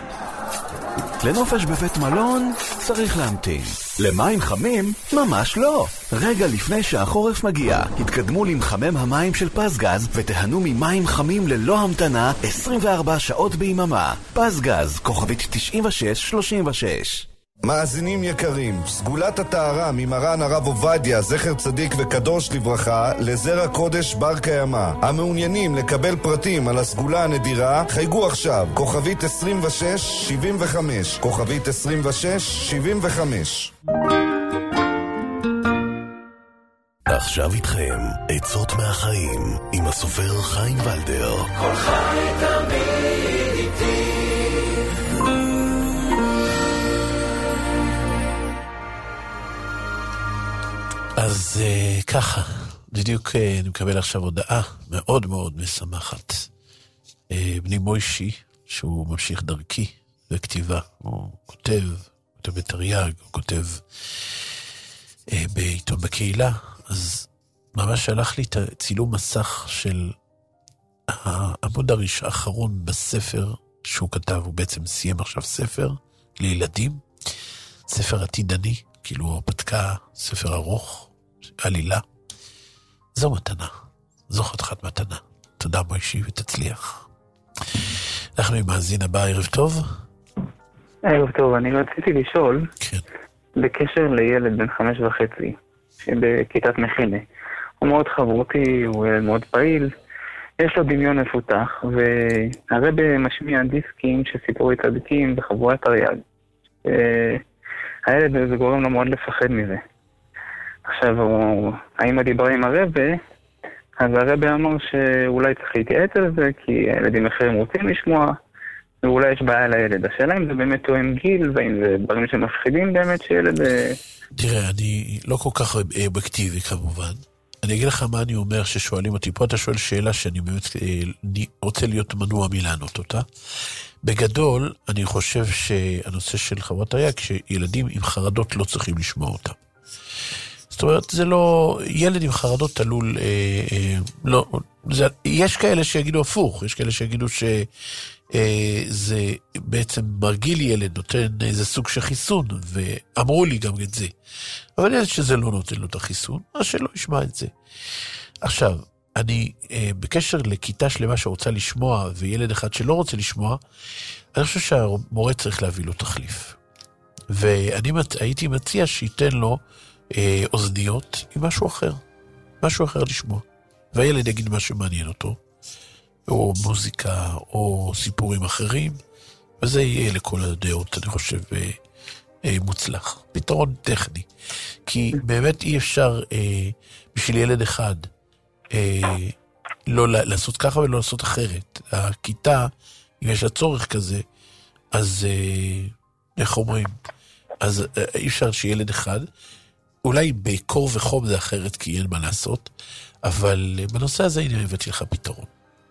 לנופש בבית מלון צריך להמתין. למים חמים? ממש לא. רגע לפני שהחורף מגיע, התקדמו למחמם המים של פסגז ותהנו ממים חמים ללא המתנה עשרים וארבע שעות ביממה. פסגז, כוכבית תשעים ושש שלושים ושש. מאזינים יקרים, סגולת הטהרה ממרן הרב עובדיה, זכר צדיק וקדוש לברכה, לזרע קודש בר קיימא. המעוניינים לקבל פרטים על הסגולה הנדירה, חייגו עכשיו, כוכבית עשרים ושש שבעים וחמש, כוכבית עשרים ושש שבעים וחמש. עכשיו איתכם, עצות מהחיים, עם הסופר חיים ולדר. כל חי תמיד איתי. אז uh, ככה, בדיוק uh, אני מקבל עכשיו הודעה מאוד מאוד משמחת. Uh, בני מוישי, שהוא ממשיך דרכי בכתיבה, הוא כותב, כותב בתרי"ג, הוא כותב uh, בעיתון בקהילה, אז ממש שלח לי את צילום מסך של העמוד הראשון האחרון בספר שהוא כתב, הוא בעצם סיים עכשיו ספר לילדים, ספר עתידני, כאילו הרפתקה, ספר ארוך, עלילה. זו מתנה. זו חתיכת מתנה. תודה מוישי ותצליח. אנחנו עם מאזין הבא, ערב טוב. ערב טוב, אני רציתי לשאול, כן. בקשר לילד בן חמש וחצי, שבכיתת מכינה. הוא מאוד חברותי, הוא ילד מאוד פעיל, יש לו דמיון מפותח, והרבא משמיע דיסקים שסיפורי צדיקים בחבורת תרי"ג. הילד זה גורם לו מאוד לפחד מזה. עכשיו, הוא, האמא דיברה עם הרבא, אז הרבא אמר שאולי צריך להתייעץ על זה, כי הילדים אחרים רוצים לשמוע, ואולי יש בעיה לילד. השאלה אם זה באמת תואם גיל, ואם זה דברים שמפחידים באמת שילד... תראה, אני לא כל כך אובייקטיבי כמובן. אני אגיד לך מה אני אומר ששואלים אותי. פה אתה שואל שאלה שאני באמת רוצה להיות מנוע מלענות אותה. בגדול, אני חושב שהנושא של חוות תרי"ג, שילדים עם חרדות לא צריכים לשמוע אותה. זאת אומרת, זה לא... ילד עם חרדות תלול... אה, אה, לא... זה, יש כאלה שיגידו הפוך, יש כאלה שיגידו שזה אה, בעצם מרגיל ילד, נותן איזה סוג של חיסון, ואמרו לי גם את זה. אבל ילד שזה לא נותן לו את החיסון, אז שלא ישמע את זה. עכשיו, אני אה, בקשר לכיתה שלמה שרוצה לשמוע, וילד אחד שלא רוצה לשמוע, אני חושב שהמורה צריך להביא לו תחליף. ואני הייתי מציע שייתן לו אה, אוזניות עם משהו אחר. משהו אחר לשמוע. והילד יגיד מה שמעניין אותו, או מוזיקה, או סיפורים אחרים, וזה יהיה לכל הדעות, אני חושב, אה, אה, מוצלח. פתרון טכני. כי באמת אי אפשר אה, בשביל ילד אחד אה, לא לעשות ככה ולא לעשות אחרת. הכיתה, אם יש לה צורך כזה, אז אה, איך אומרים? אז אה, אי אפשר שילד אחד, אולי בקור וחום זה אחרת, כי אין מה לעשות, אבל בנושא הזה הנה הבאתי לך פתרון.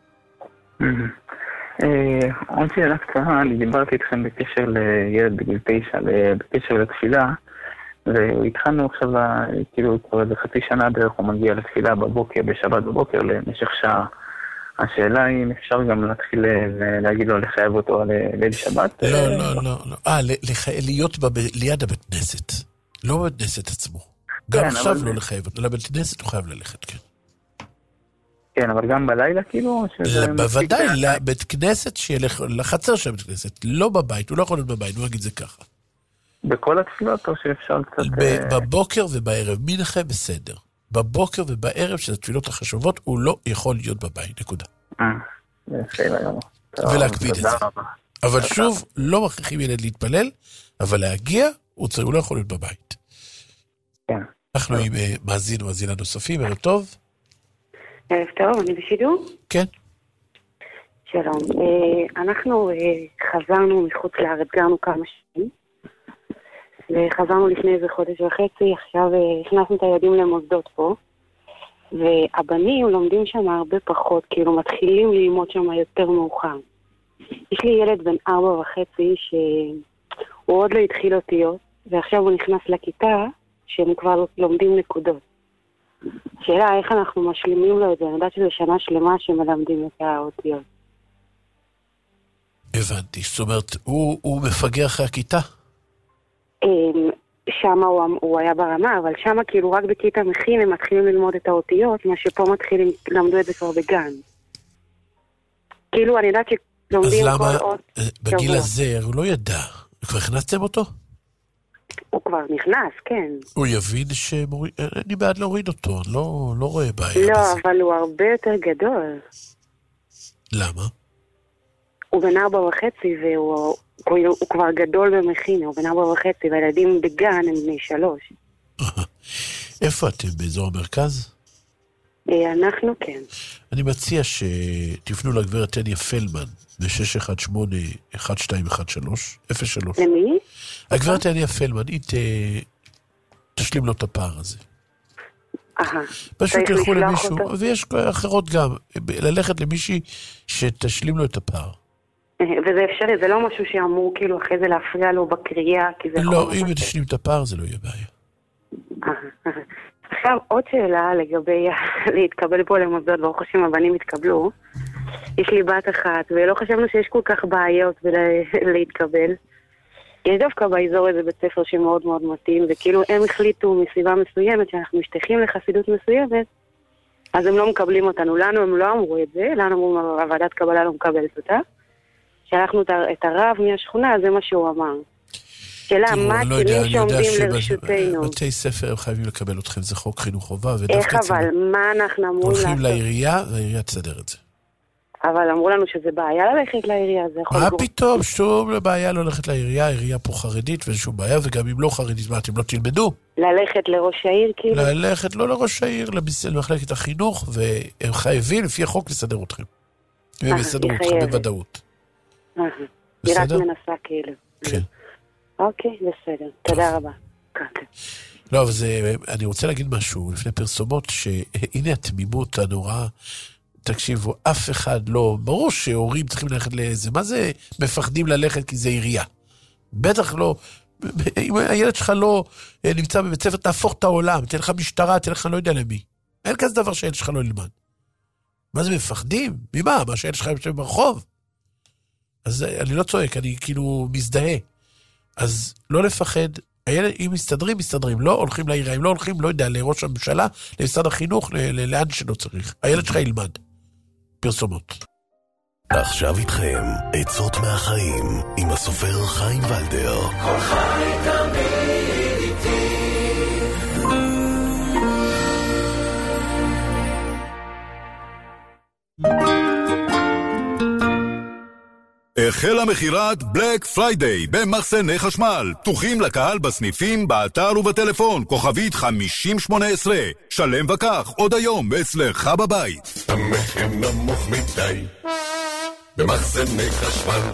עוד שאלה קצרה, אני דיברתי איתכם בקשר לילד בגיל תשע, בקשר לתפילה, והתחלנו עכשיו, כאילו, כבר איזה חצי שנה דרך, הוא מגיע לתפילה בבוקר, בשבת בבוקר, למשך שעה. השאלה היא אם אפשר גם להתחיל להגיד לו לחייב אותו על ליל שבת. לא, לא, לא, לא. אה, להיות ליד הבית כנסת. לא בבית כנסת עצמו. גם עכשיו לא לחייב אותו. לבית כנסת הוא חייב ללכת, כן. כן, אבל גם בלילה כאילו? בוודאי, לבית כנסת שילך, לחצר של בית כנסת. לא בבית, הוא לא יכול להיות בבית, הוא יגיד זה ככה. בכל התפילות או שאפשר קצת... בבוקר ובערב, מנחה בסדר. בבוקר ובערב של התפילות החשובות, הוא לא יכול להיות בבית, נקודה. ולהקפיד את זה. אבל שוב, לא מכריחים ילד להתפלל, אבל להגיע, הוא לא יכול להיות בבית. אנחנו עם מאזין ומאזינה נוספים, ערב טוב. ערב טוב, אני בשידור? כן. שלום. אנחנו חזרנו מחוץ לארץ, גרנו כמה שנים. וחזרנו לפני איזה חודש וחצי, עכשיו הכנסנו את הילדים למוסדות פה, והבנים לומדים שם הרבה פחות, כאילו מתחילים ללמוד שם יותר מאוחר. יש לי ילד בן ארבע וחצי שהוא עוד לא התחיל אותיות, ועכשיו הוא נכנס לכיתה שהם כבר לומדים נקודות. שאלה איך אנחנו משלימים לו את זה, אני יודעת שזה שנה שלמה שמלמדים את האותיות. הבנתי, זאת אומרת, הוא, הוא מפגר אחרי הכיתה? שם הוא, הוא היה ברמה, אבל שם כאילו רק בכיתה מכין הם מתחילים ללמוד את האותיות, מה שפה מתחילים, למדו את זה כבר בגן. כאילו אני יודעת שלומדים כל עוד... אז למה בגיל הזה הוא לא ידע? כבר הכנסתם אותו? הוא כבר נכנס, כן. הוא יבין שמוריד... אני בעד להוריד אותו, לא, לא רואה בעיה. לא, בזה. אבל הוא הרבה יותר גדול. למה? הוא בן ארבע וחצי והוא... הוא, הוא כבר גדול במכין, הוא בן ארבע וחצי, והילדים בגן הם בני שלוש. איפה אתם? באזור המרכז? אנחנו כן. אני מציע שתפנו לגברת טניה פלמן, ב-שש אחת שמונה אחת שתיים אחת שלוש אפס שלוש. למי? הגברת טניה פלמן, היא ת... תשלים לו את הפער הזה. אהה. פשוט תלכו למישהו, ויש אחרות גם, ללכת למישהי שתשלים לו את הפער. וזה אפשרי, זה לא משהו שאמור כאילו אחרי זה להפריע לו בקריאה, כי זה... לא, אם תשלים את הפער זה לא יהיה בעיה. עכשיו עוד שאלה לגבי להתקבל פה למוסדות, ברוך השם הבנים התקבלו. יש לי בת אחת, ולא חשבנו שיש כל כך בעיות להתקבל. יש דווקא באזור איזה בית ספר שמאוד מאוד מתאים, וכאילו הם החליטו מסיבה מסוימת שאנחנו משתייכים לחסידות מסוימת, אז הם לא מקבלים אותנו. לנו הם לא אמרו את זה, לנו אמרו, הוועדת קבלה לא מקבלת אותה. שלחנו את הרב מהשכונה, זה מה שהוא אמר. שאלה, מה הכלים שעומדים לרשותנו? בתי ספר הם חייבים לקבל אתכם, זה חוק חינוך חובה. איך אבל? מה אנחנו אמורים לעשות? הולכים לעירייה, והעירייה תסדר את זה. אבל אמרו לנו שזה בעיה ללכת לעירייה. מה פתאום? שום בעיה לא ללכת לעירייה, העירייה פה חרדית ואין שום בעיה, וגם אם לא חרדית, מה אתם לא תלמדו? ללכת לראש העיר כאילו? ללכת לא לראש העיר, למחלקת החינוך, והם חייבים לפי החוק לסדר אתכם. והם יסדרו אתכם בוודאות. היא רק מנסה כאילו. כן. אוקיי, בסדר. תודה רבה. לא, אבל זה, אני רוצה להגיד משהו לפני פרסומות, שהנה התמימות הנוראה, תקשיבו, אף אחד לא, ברור שהורים צריכים ללכת לאיזה, מה זה מפחדים ללכת כי זה עירייה? בטח לא, אם הילד שלך לא נמצא בבית ספר, תהפוך את העולם, תן לך משטרה, תן לך לא יודע למי. אין כזה דבר שהילד שלך לא ילמד. מה זה מפחדים? ממה? מה שהילד שלך יושב ברחוב? אז אני לא צועק, אני כאילו מזדהה. אז לא לפחד, הילד, אם מסתדרים, מסתדרים. לא הולכים לעירייה, אם לא הולכים, לא יודע, לראש הממשלה, למשרד החינוך, לאן שלא צריך. הילד שלך ילמד. פרסומות. עכשיו איתכם, עצות מהחיים, עם הסופר חיים ולדר. כל חי תמיד איתי. החלה מחירת בלק פריידיי במחסני חשמל. פתוחים לקהל בסניפים, באתר ובטלפון. כוכבית חמישים שמונה עשרה. שלם וכך, עוד היום אצלך בבית. המחיר נמוך מדי במחסני חשמל.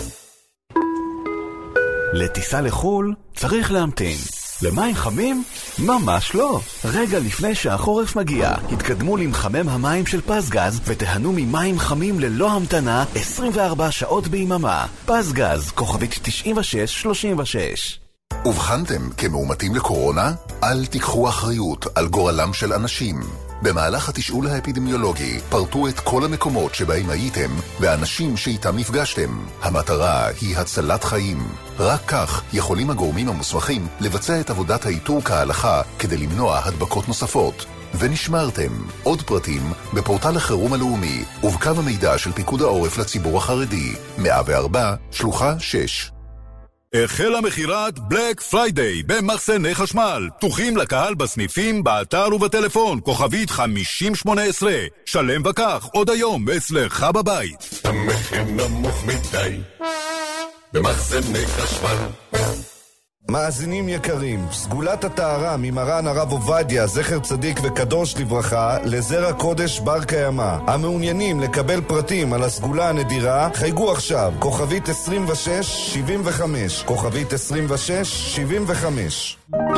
לטיסה לחול צריך להמתין. למים חמים? ממש לא. רגע לפני שהחורף מגיע, התקדמו למחמם המים של פסגז ותהנו ממים חמים ללא המתנה עשרים וארבע שעות ביממה. פסגז, כוכבית תשעים ושש שלושים ושש. אובחנתם כמאומתים לקורונה? אל תיקחו אחריות על גורלם של אנשים. במהלך התשאול האפידמיולוגי פרטו את כל המקומות שבהם הייתם והאנשים שאיתם נפגשתם. המטרה היא הצלת חיים. רק כך יכולים הגורמים המוסמכים לבצע את עבודת האיתור כהלכה כדי למנוע הדבקות נוספות. ונשמרתם. עוד פרטים בפורטל החירום הלאומי ובקו המידע של פיקוד העורף לציבור החרדי. מאה וארבע, שלוחה שש. החלה מחירת בלק פריידיי במחסני חשמל. פתוחים לקהל בסניפים, באתר ובטלפון. כוכבית חמישים שמונה עשרה. שלם וכך עוד היום אצלך בבית. המחיר נמוך מדי במחסני חשמל. מאזינים יקרים, סגולת הטהרה ממרן הרב עובדיה, זכר צדיק וקדוש לברכה, לזרע קודש בר קיימא. המעוניינים לקבל פרטים על הסגולה הנדירה, חייגו עכשיו, כוכבית עשרים ושש שבעים וחמש, כוכבית עשרים ושש שבעים וחמש.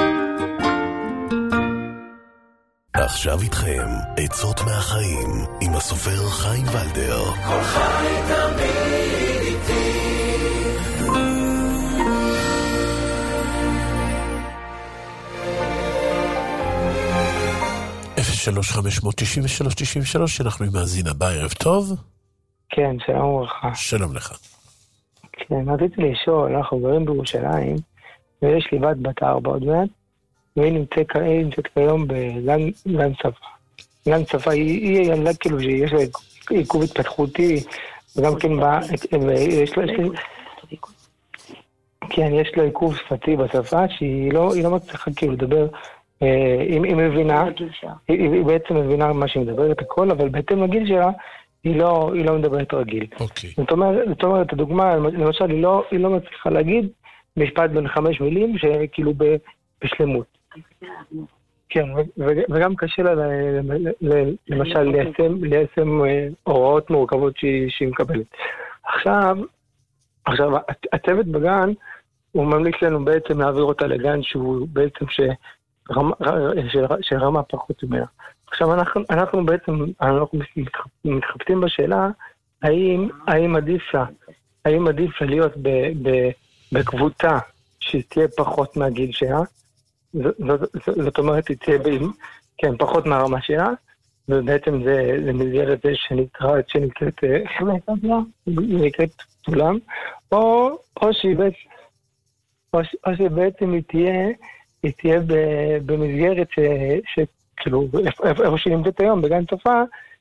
עכשיו איתכם, עצות מהחיים, עם הסופר חיים ולדר. כל חי תמיד איתי. שלוש חמש תשע שלוש תשע שלוש, אנחנו עם מאזין הבא, ערב טוב. כן, שלום וברכה. שלום לך. כן, רציתי לשאול, אנחנו גרים בירושלים, ויש לי בת בת ארבע עוד מעט, והיא נמצאת, נמצאת כיום בגן שפה. גן שפה, היא, היא ילדה כאילו שיש לה עיכוב התפתחותי, וגם כן בה, ויש לה, כן, יש לה עיכוב שפתי בשפה, שהיא לא, היא לא מצליחה כאילו לדבר, היא, היא מבינה, היא, היא בעצם מבינה מה שהיא מדברת הכל, אבל בהתאם לגיל שלה, היא לא, היא לא מדברת רגיל. אוקיי. זאת אומרת, זאת אומרת, הדוגמה, למשל, היא לא, היא לא מצליחה להגיד משפט בין חמש מילים, שכאילו ב, בשלמות. כן, וגם קשה לה, למשל, ליישם, ליישם הוראות מורכבות שהיא, שהיא מקבלת. עכשיו, עכשיו, הצוות בגן, הוא ממליץ לנו בעצם להעביר אותה לגן שהוא בעצם ש... שרמה פחות ממנה. עכשיו אנחנו, אנחנו בעצם, אנחנו מתחבטים בשאלה, האם, האם עדיף לה, האם עדיף לה להיות ב, ב, בקבוצה שתהיה פחות מהגיל שלה, זאת, זאת, זאת אומרת, היא תהיה, ב, כן, פחות מהרמה שלה, ובעצם זה, זה מסגרת זה שנקראת, שנקראת, שנקראת תולם, או, או שהיא בעצם, או, או שבעצם היא תהיה, היא תהיה במסגרת שכאילו, איפה שהיא נמצאת היום, בגן שפה,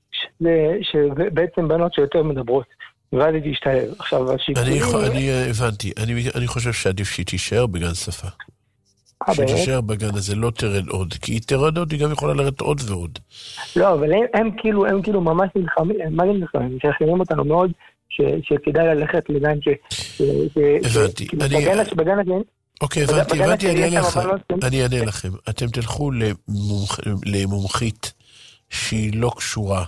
שבעצם בנות שיותר מדברות, ואז היא תשתלב. עכשיו, השיקולים... אני הבנתי, אני חושב שעדיף שהיא תישאר בגן שפה. שהיא תישאר בגן הזה, לא תרד עוד, כי היא תרד עוד, היא גם יכולה לרד עוד ועוד. לא, אבל הם כאילו, הם כאילו ממש נלחמים, מה הם נלחמים? שחררים אותנו מאוד, שכדאי ללכת לגן ש... הבנתי, בגן הזה... אוקיי, הבנתי, הבנתי, אני אענה לכם, אני אענה לכם. אתם תלכו למומחית שהיא לא קשורה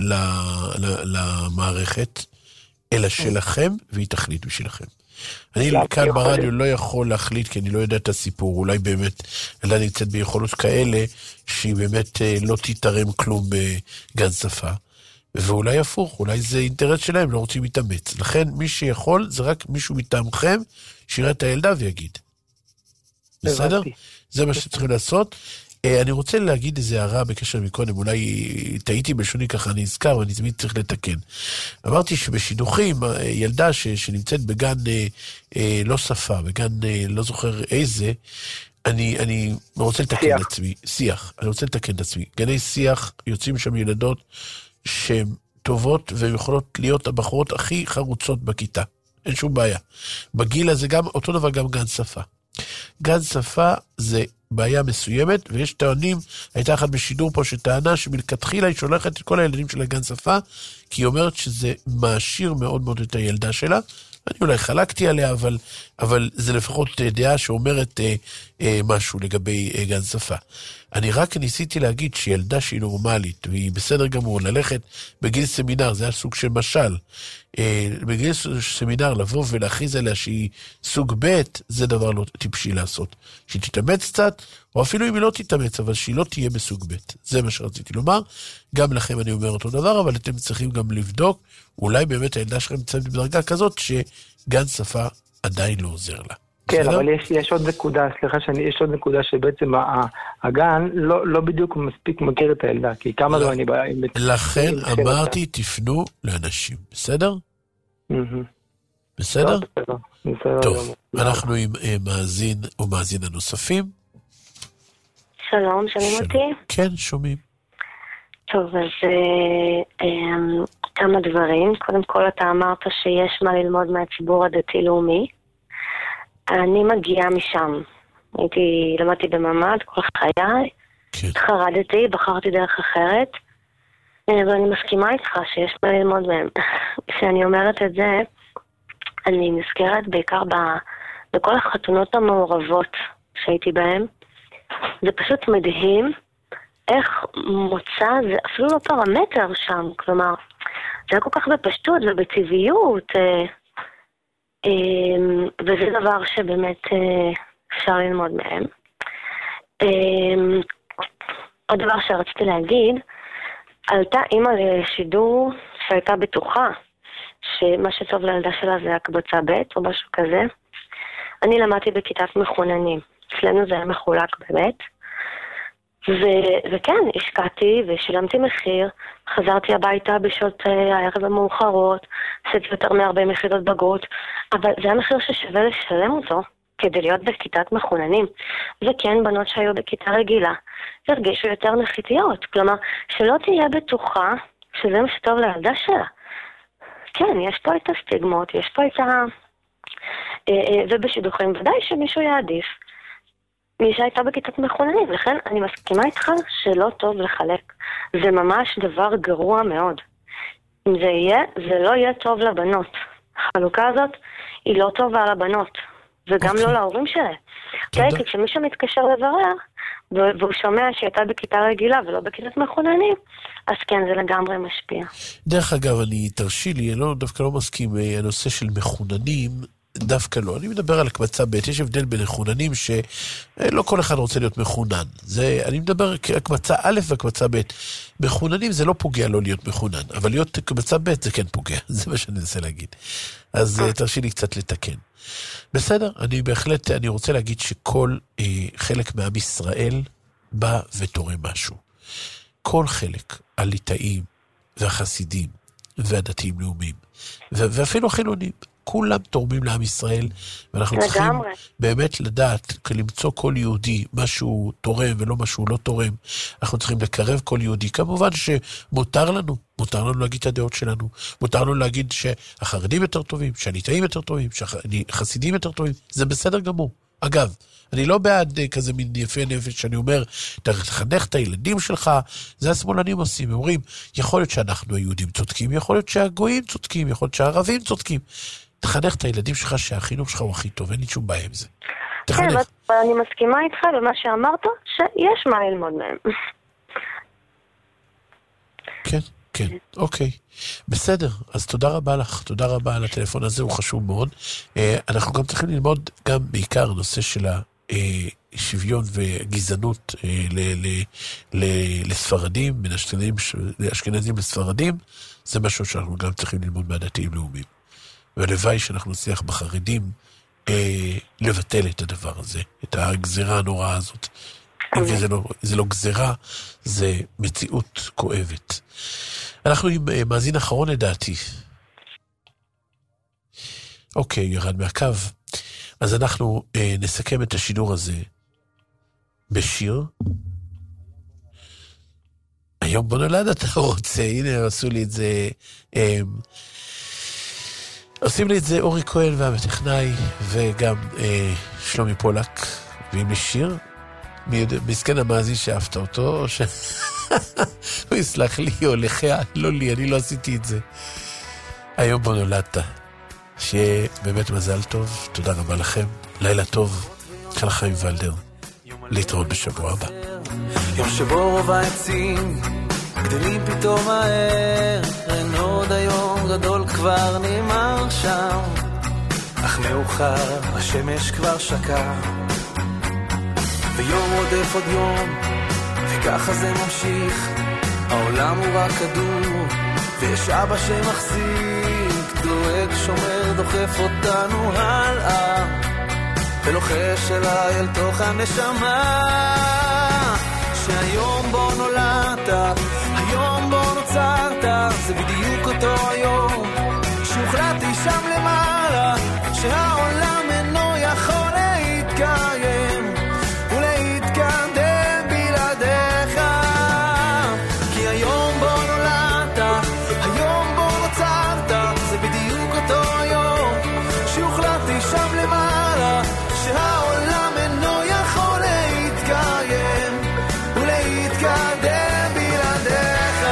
למערכת, אלא שלכם, והיא תחליט בשבילכם. אני כאן ברדיו לא יכול להחליט, כי אני לא יודע את הסיפור, אולי באמת, אלא נמצאת ביכולות כאלה, שהיא באמת לא תתרם כלום בגן שפה, ואולי הפוך, אולי זה אינטרס שלהם, לא רוצים להתאמץ. לכן, מי שיכול, זה רק מישהו מטעמכם, שיראה את הילדה ויגיד. בסדר? זה מה שצריכים לעשות. אני רוצה להגיד איזה הערה בקשר מקודם, אולי טעיתי בלשוני ככה, אני אזכר, ואני תמיד צריך לתקן. אמרתי שבשידוכים, ילדה שנמצאת בגן לא שפה, בגן לא זוכר איזה, אני, אני רוצה לתקן את עצמי, שיח, אני רוצה לתקן את עצמי. גני שיח, יוצאים שם ילדות שהן טובות, והן יכולות להיות הבחורות הכי חרוצות בכיתה. אין שום בעיה. בגיל הזה גם, אותו דבר גם גן שפה. גן שפה זה בעיה מסוימת, ויש טוענים, הייתה אחת בשידור פה שטענה שמלכתחילה היא שולחת את כל הילדים של הגן שפה, כי היא אומרת שזה מעשיר מאוד מאוד את הילדה שלה. אני אולי חלקתי עליה, אבל, אבל זה לפחות דעה שאומרת אה, אה, משהו לגבי אה, גן שפה. אני רק ניסיתי להגיד שילדה שהיא נורמלית, והיא בסדר גמור ללכת בגיל סמינר, זה היה סוג של משל, אה, בגיל סמינר לבוא ולהכריז עליה שהיא סוג ב', זה דבר לא טיפשי לעשות. שהיא תתאמץ קצת, או אפילו אם היא לא תתאמץ, אבל שהיא לא תהיה בסוג ב'. זה מה שרציתי לומר. גם לכם אני אומר אותו דבר, אבל אתם צריכים גם לבדוק, אולי באמת הילדה שלכם נמצאת בדרגה כזאת, שגן שפה עדיין לא עוזר לה. כן, אבל יש, יש עוד נקודה, סליחה שאני, יש עוד נקודה שבעצם הגן לא, לא בדיוק מספיק מכיר את הילדה, כי כמה זמן אני בא... לכן אמרתי, תפנו לאנשים, בסדר? בסדר? טוב, אנחנו עם מאזין או מאזין הנוספים. שלום, שומעים אותי? כן, שומעים. טוב, אז כמה דברים. קודם כל אתה אמרת שיש מה ללמוד מהציבור הדתי-לאומי. אני מגיעה משם. הייתי, למדתי בממד כל חיי, חרדתי, בחרתי דרך אחרת, ואני מסכימה איתך שיש מה ללמוד מהם. כשאני אומרת את זה, אני נזכרת בעיקר בכל החתונות המעורבות שהייתי בהן. זה פשוט מדהים איך מוצא, זה אפילו לא פרמטר שם, כלומר, זה היה כל כך בפשטות ובטבעיות, וזה דבר שבאמת אפשר ללמוד מהם. עוד דבר שרציתי להגיד, עלתה אימא לשידור שהייתה בטוחה שמה שטוב לילדה שלה זה הקבוצה ב' או משהו כזה. אני למדתי בכיתת מחוננים, אצלנו זה היה מחולק באמת, ו- וכן, השקעתי ושילמתי מחיר, חזרתי הביתה בשעות הערב המאוחרות, עשיתי יותר מ-ארבעים יחידות בגרות, אבל זה היה מחיר ששווה לשלם אותו כדי להיות בכיתת מחוננים. וכן, בנות שהיו בכיתה רגילה הרגישו יותר נחיתיות, כלומר, שלא תהיה בטוחה שזה מה שטוב לילדה שלה. כן, יש פה את הסטיגמות, יש פה את ה... ובשידוכים ודאי שמישהו יעדיף מי שהייתה בכיתת מחוננים, לכן אני מסכימה איתך שלא טוב לחלק. זה ממש דבר גרוע מאוד. אם זה יהיה, זה לא יהיה טוב לבנות. החלוקה הזאת היא לא טובה לבנות, וגם לא להורים שלהם. כי כשמישהו מתקשר לברר, והוא שומע שהייתה בכיתה רגילה ולא בכיתת מחוננים, אז כן, זה לגמרי משפיע. דרך אגב, אני תרשי לי, אני לא, דווקא לא מסכים, הנושא של מחוננים, דווקא לא. אני מדבר על הקבצה ב', יש הבדל בין מחוננים שלא כל אחד רוצה להיות מחונן. זה, אני מדבר על הקבצה א' והקבצה ב'. מחוננים זה לא פוגע לא להיות מחונן, אבל להיות קבצה ב' זה כן פוגע. זה מה שאני רוצה להגיד. אז תרשי לי קצת לתקן. בסדר, אני בהחלט, אני רוצה להגיד שכל אה, חלק מעם ישראל בא ותורם משהו. כל חלק, הליטאים והחסידים והדתיים לאומיים, ו- ואפילו החילונים, כולם תורמים לעם ישראל, ואנחנו צריכים באמת לדעת, למצוא כל יהודי, משהו תורם ולא משהו לא תורם, אנחנו צריכים לקרב כל יהודי. כמובן שמותר לנו, מותר לנו להגיד את הדעות שלנו, מותר לנו להגיד שהחרדים יותר טובים, שהליטאים יותר טובים, שהחסידים יותר טובים, זה בסדר גמור. אגב, אני לא בעד כזה מין יפה נפש שאני אומר, תחנך את הילדים שלך, זה השמאלנים עושים, הם אומרים, יכול להיות שאנחנו היהודים צודקים, יכול להיות שהגויים צודקים, יכול להיות שהערבים צודקים. תחנך את הילדים שלך שהחינוך שלך הוא הכי טוב, אין לי שום בעיה עם זה. כן, אני מסכימה איתך במה שאמרת, שיש מה ללמוד מהם. כן, כן, אוקיי. בסדר, אז תודה רבה לך, תודה רבה על הטלפון הזה, הוא חשוב מאוד. אנחנו גם צריכים ללמוד גם בעיקר הנושא של השוויון וגזענות לספרדים, בין אשכנזים לספרדים, זה משהו שאנחנו גם צריכים ללמוד מהדתיים לאומיים. והלוואי שאנחנו נצליח בחרדים אה, לבטל את הדבר הזה, את הגזירה הנוראה הזאת. אם זה לא, זה לא גזירה, זה מציאות כואבת. אנחנו עם אה, מאזין אחרון לדעתי. אוקיי, ירד מהקו. אז אנחנו אה, נסכם את השידור הזה בשיר. היום בוא נולד אתה רוצה, הנה עשו לי את זה... אה, עושים לי את זה אורי כהן והטכנאי וגם אה, שלומי פולק, ואם לי שיר מסכן המאזין שאהבת אותו או ש... הוא יסלח לי או לחיה, לא לי, אני לא עשיתי את זה. היום בו נולדת, שיהיה באמת מזל טוב, תודה רבה לכם, לילה טוב, חל חיים ולדר, להתראות בשבוע הבא. יום שבו רוב העצים גדלים פתאום מהר, אין עוד היום גדול כבר נאמר שם, אך מאוחר השמש כבר שקע, ויום רודף עוד יום, וככה זה ממשיך, העולם הוא רק כדור, ויש אבא שמחזיק, דואג, שומר, דוחף אותנו הלאה, ולוחש אליי אל תוך הנשמה, שהיום בו נולדת, היום בו נוצרת, זה בדיוק אותו היום שהוחלטתי שם למעלה, שהעולם אינו יכול להתקיים ולהתקדם בלעדיך, כי היום בו נולדת, היום בו נוצרת, זה בדיוק אותו היום שהוחלטתי שם למעלה, שהעולם אינו יכול להתקיים ולהתקדם בלעדיך.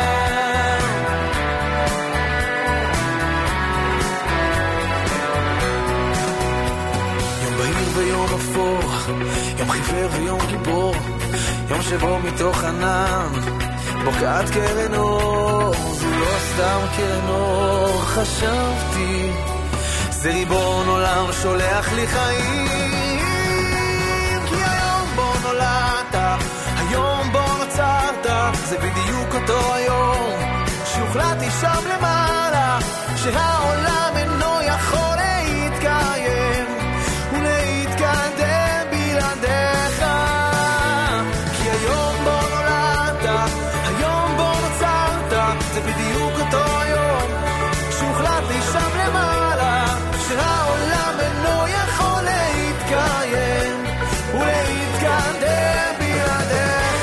יום בהיר ויום אפור, יום חיוור ויום גיבור, יום שבו מתוך ענן בוקעת קרן אור, זו לא סתם קרן אור, חשבתי זה ריבון עולם שולח לי חיים, כי היום בו נולדת, היום בו נוצרת, זה בדיוק אותו היום שהוחלטתי שם למעלה, שהעולם אינו יכול להתקיים ולהתקדם בלעדיך, כי היום בו נולדת, היום בו נוצרת, זה בדיוק אותו היום שהוחלטתי שם למעלה, שהעולם אינו יכול להתקיים ולהתקדם בלעדיך.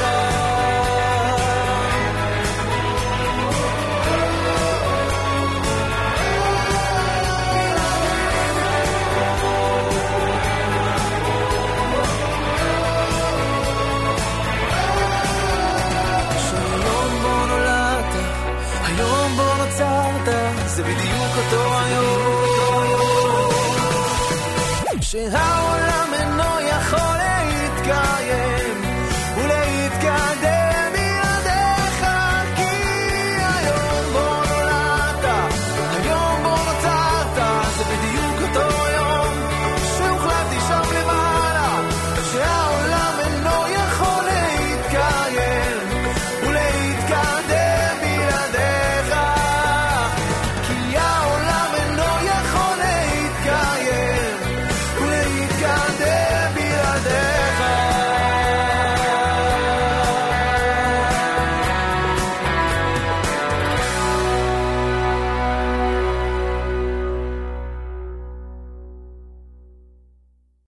שהיום בו נולדת, היום בו נוצרת, זה בדיוק אותו היום שהעולם אינו יכול להתקיים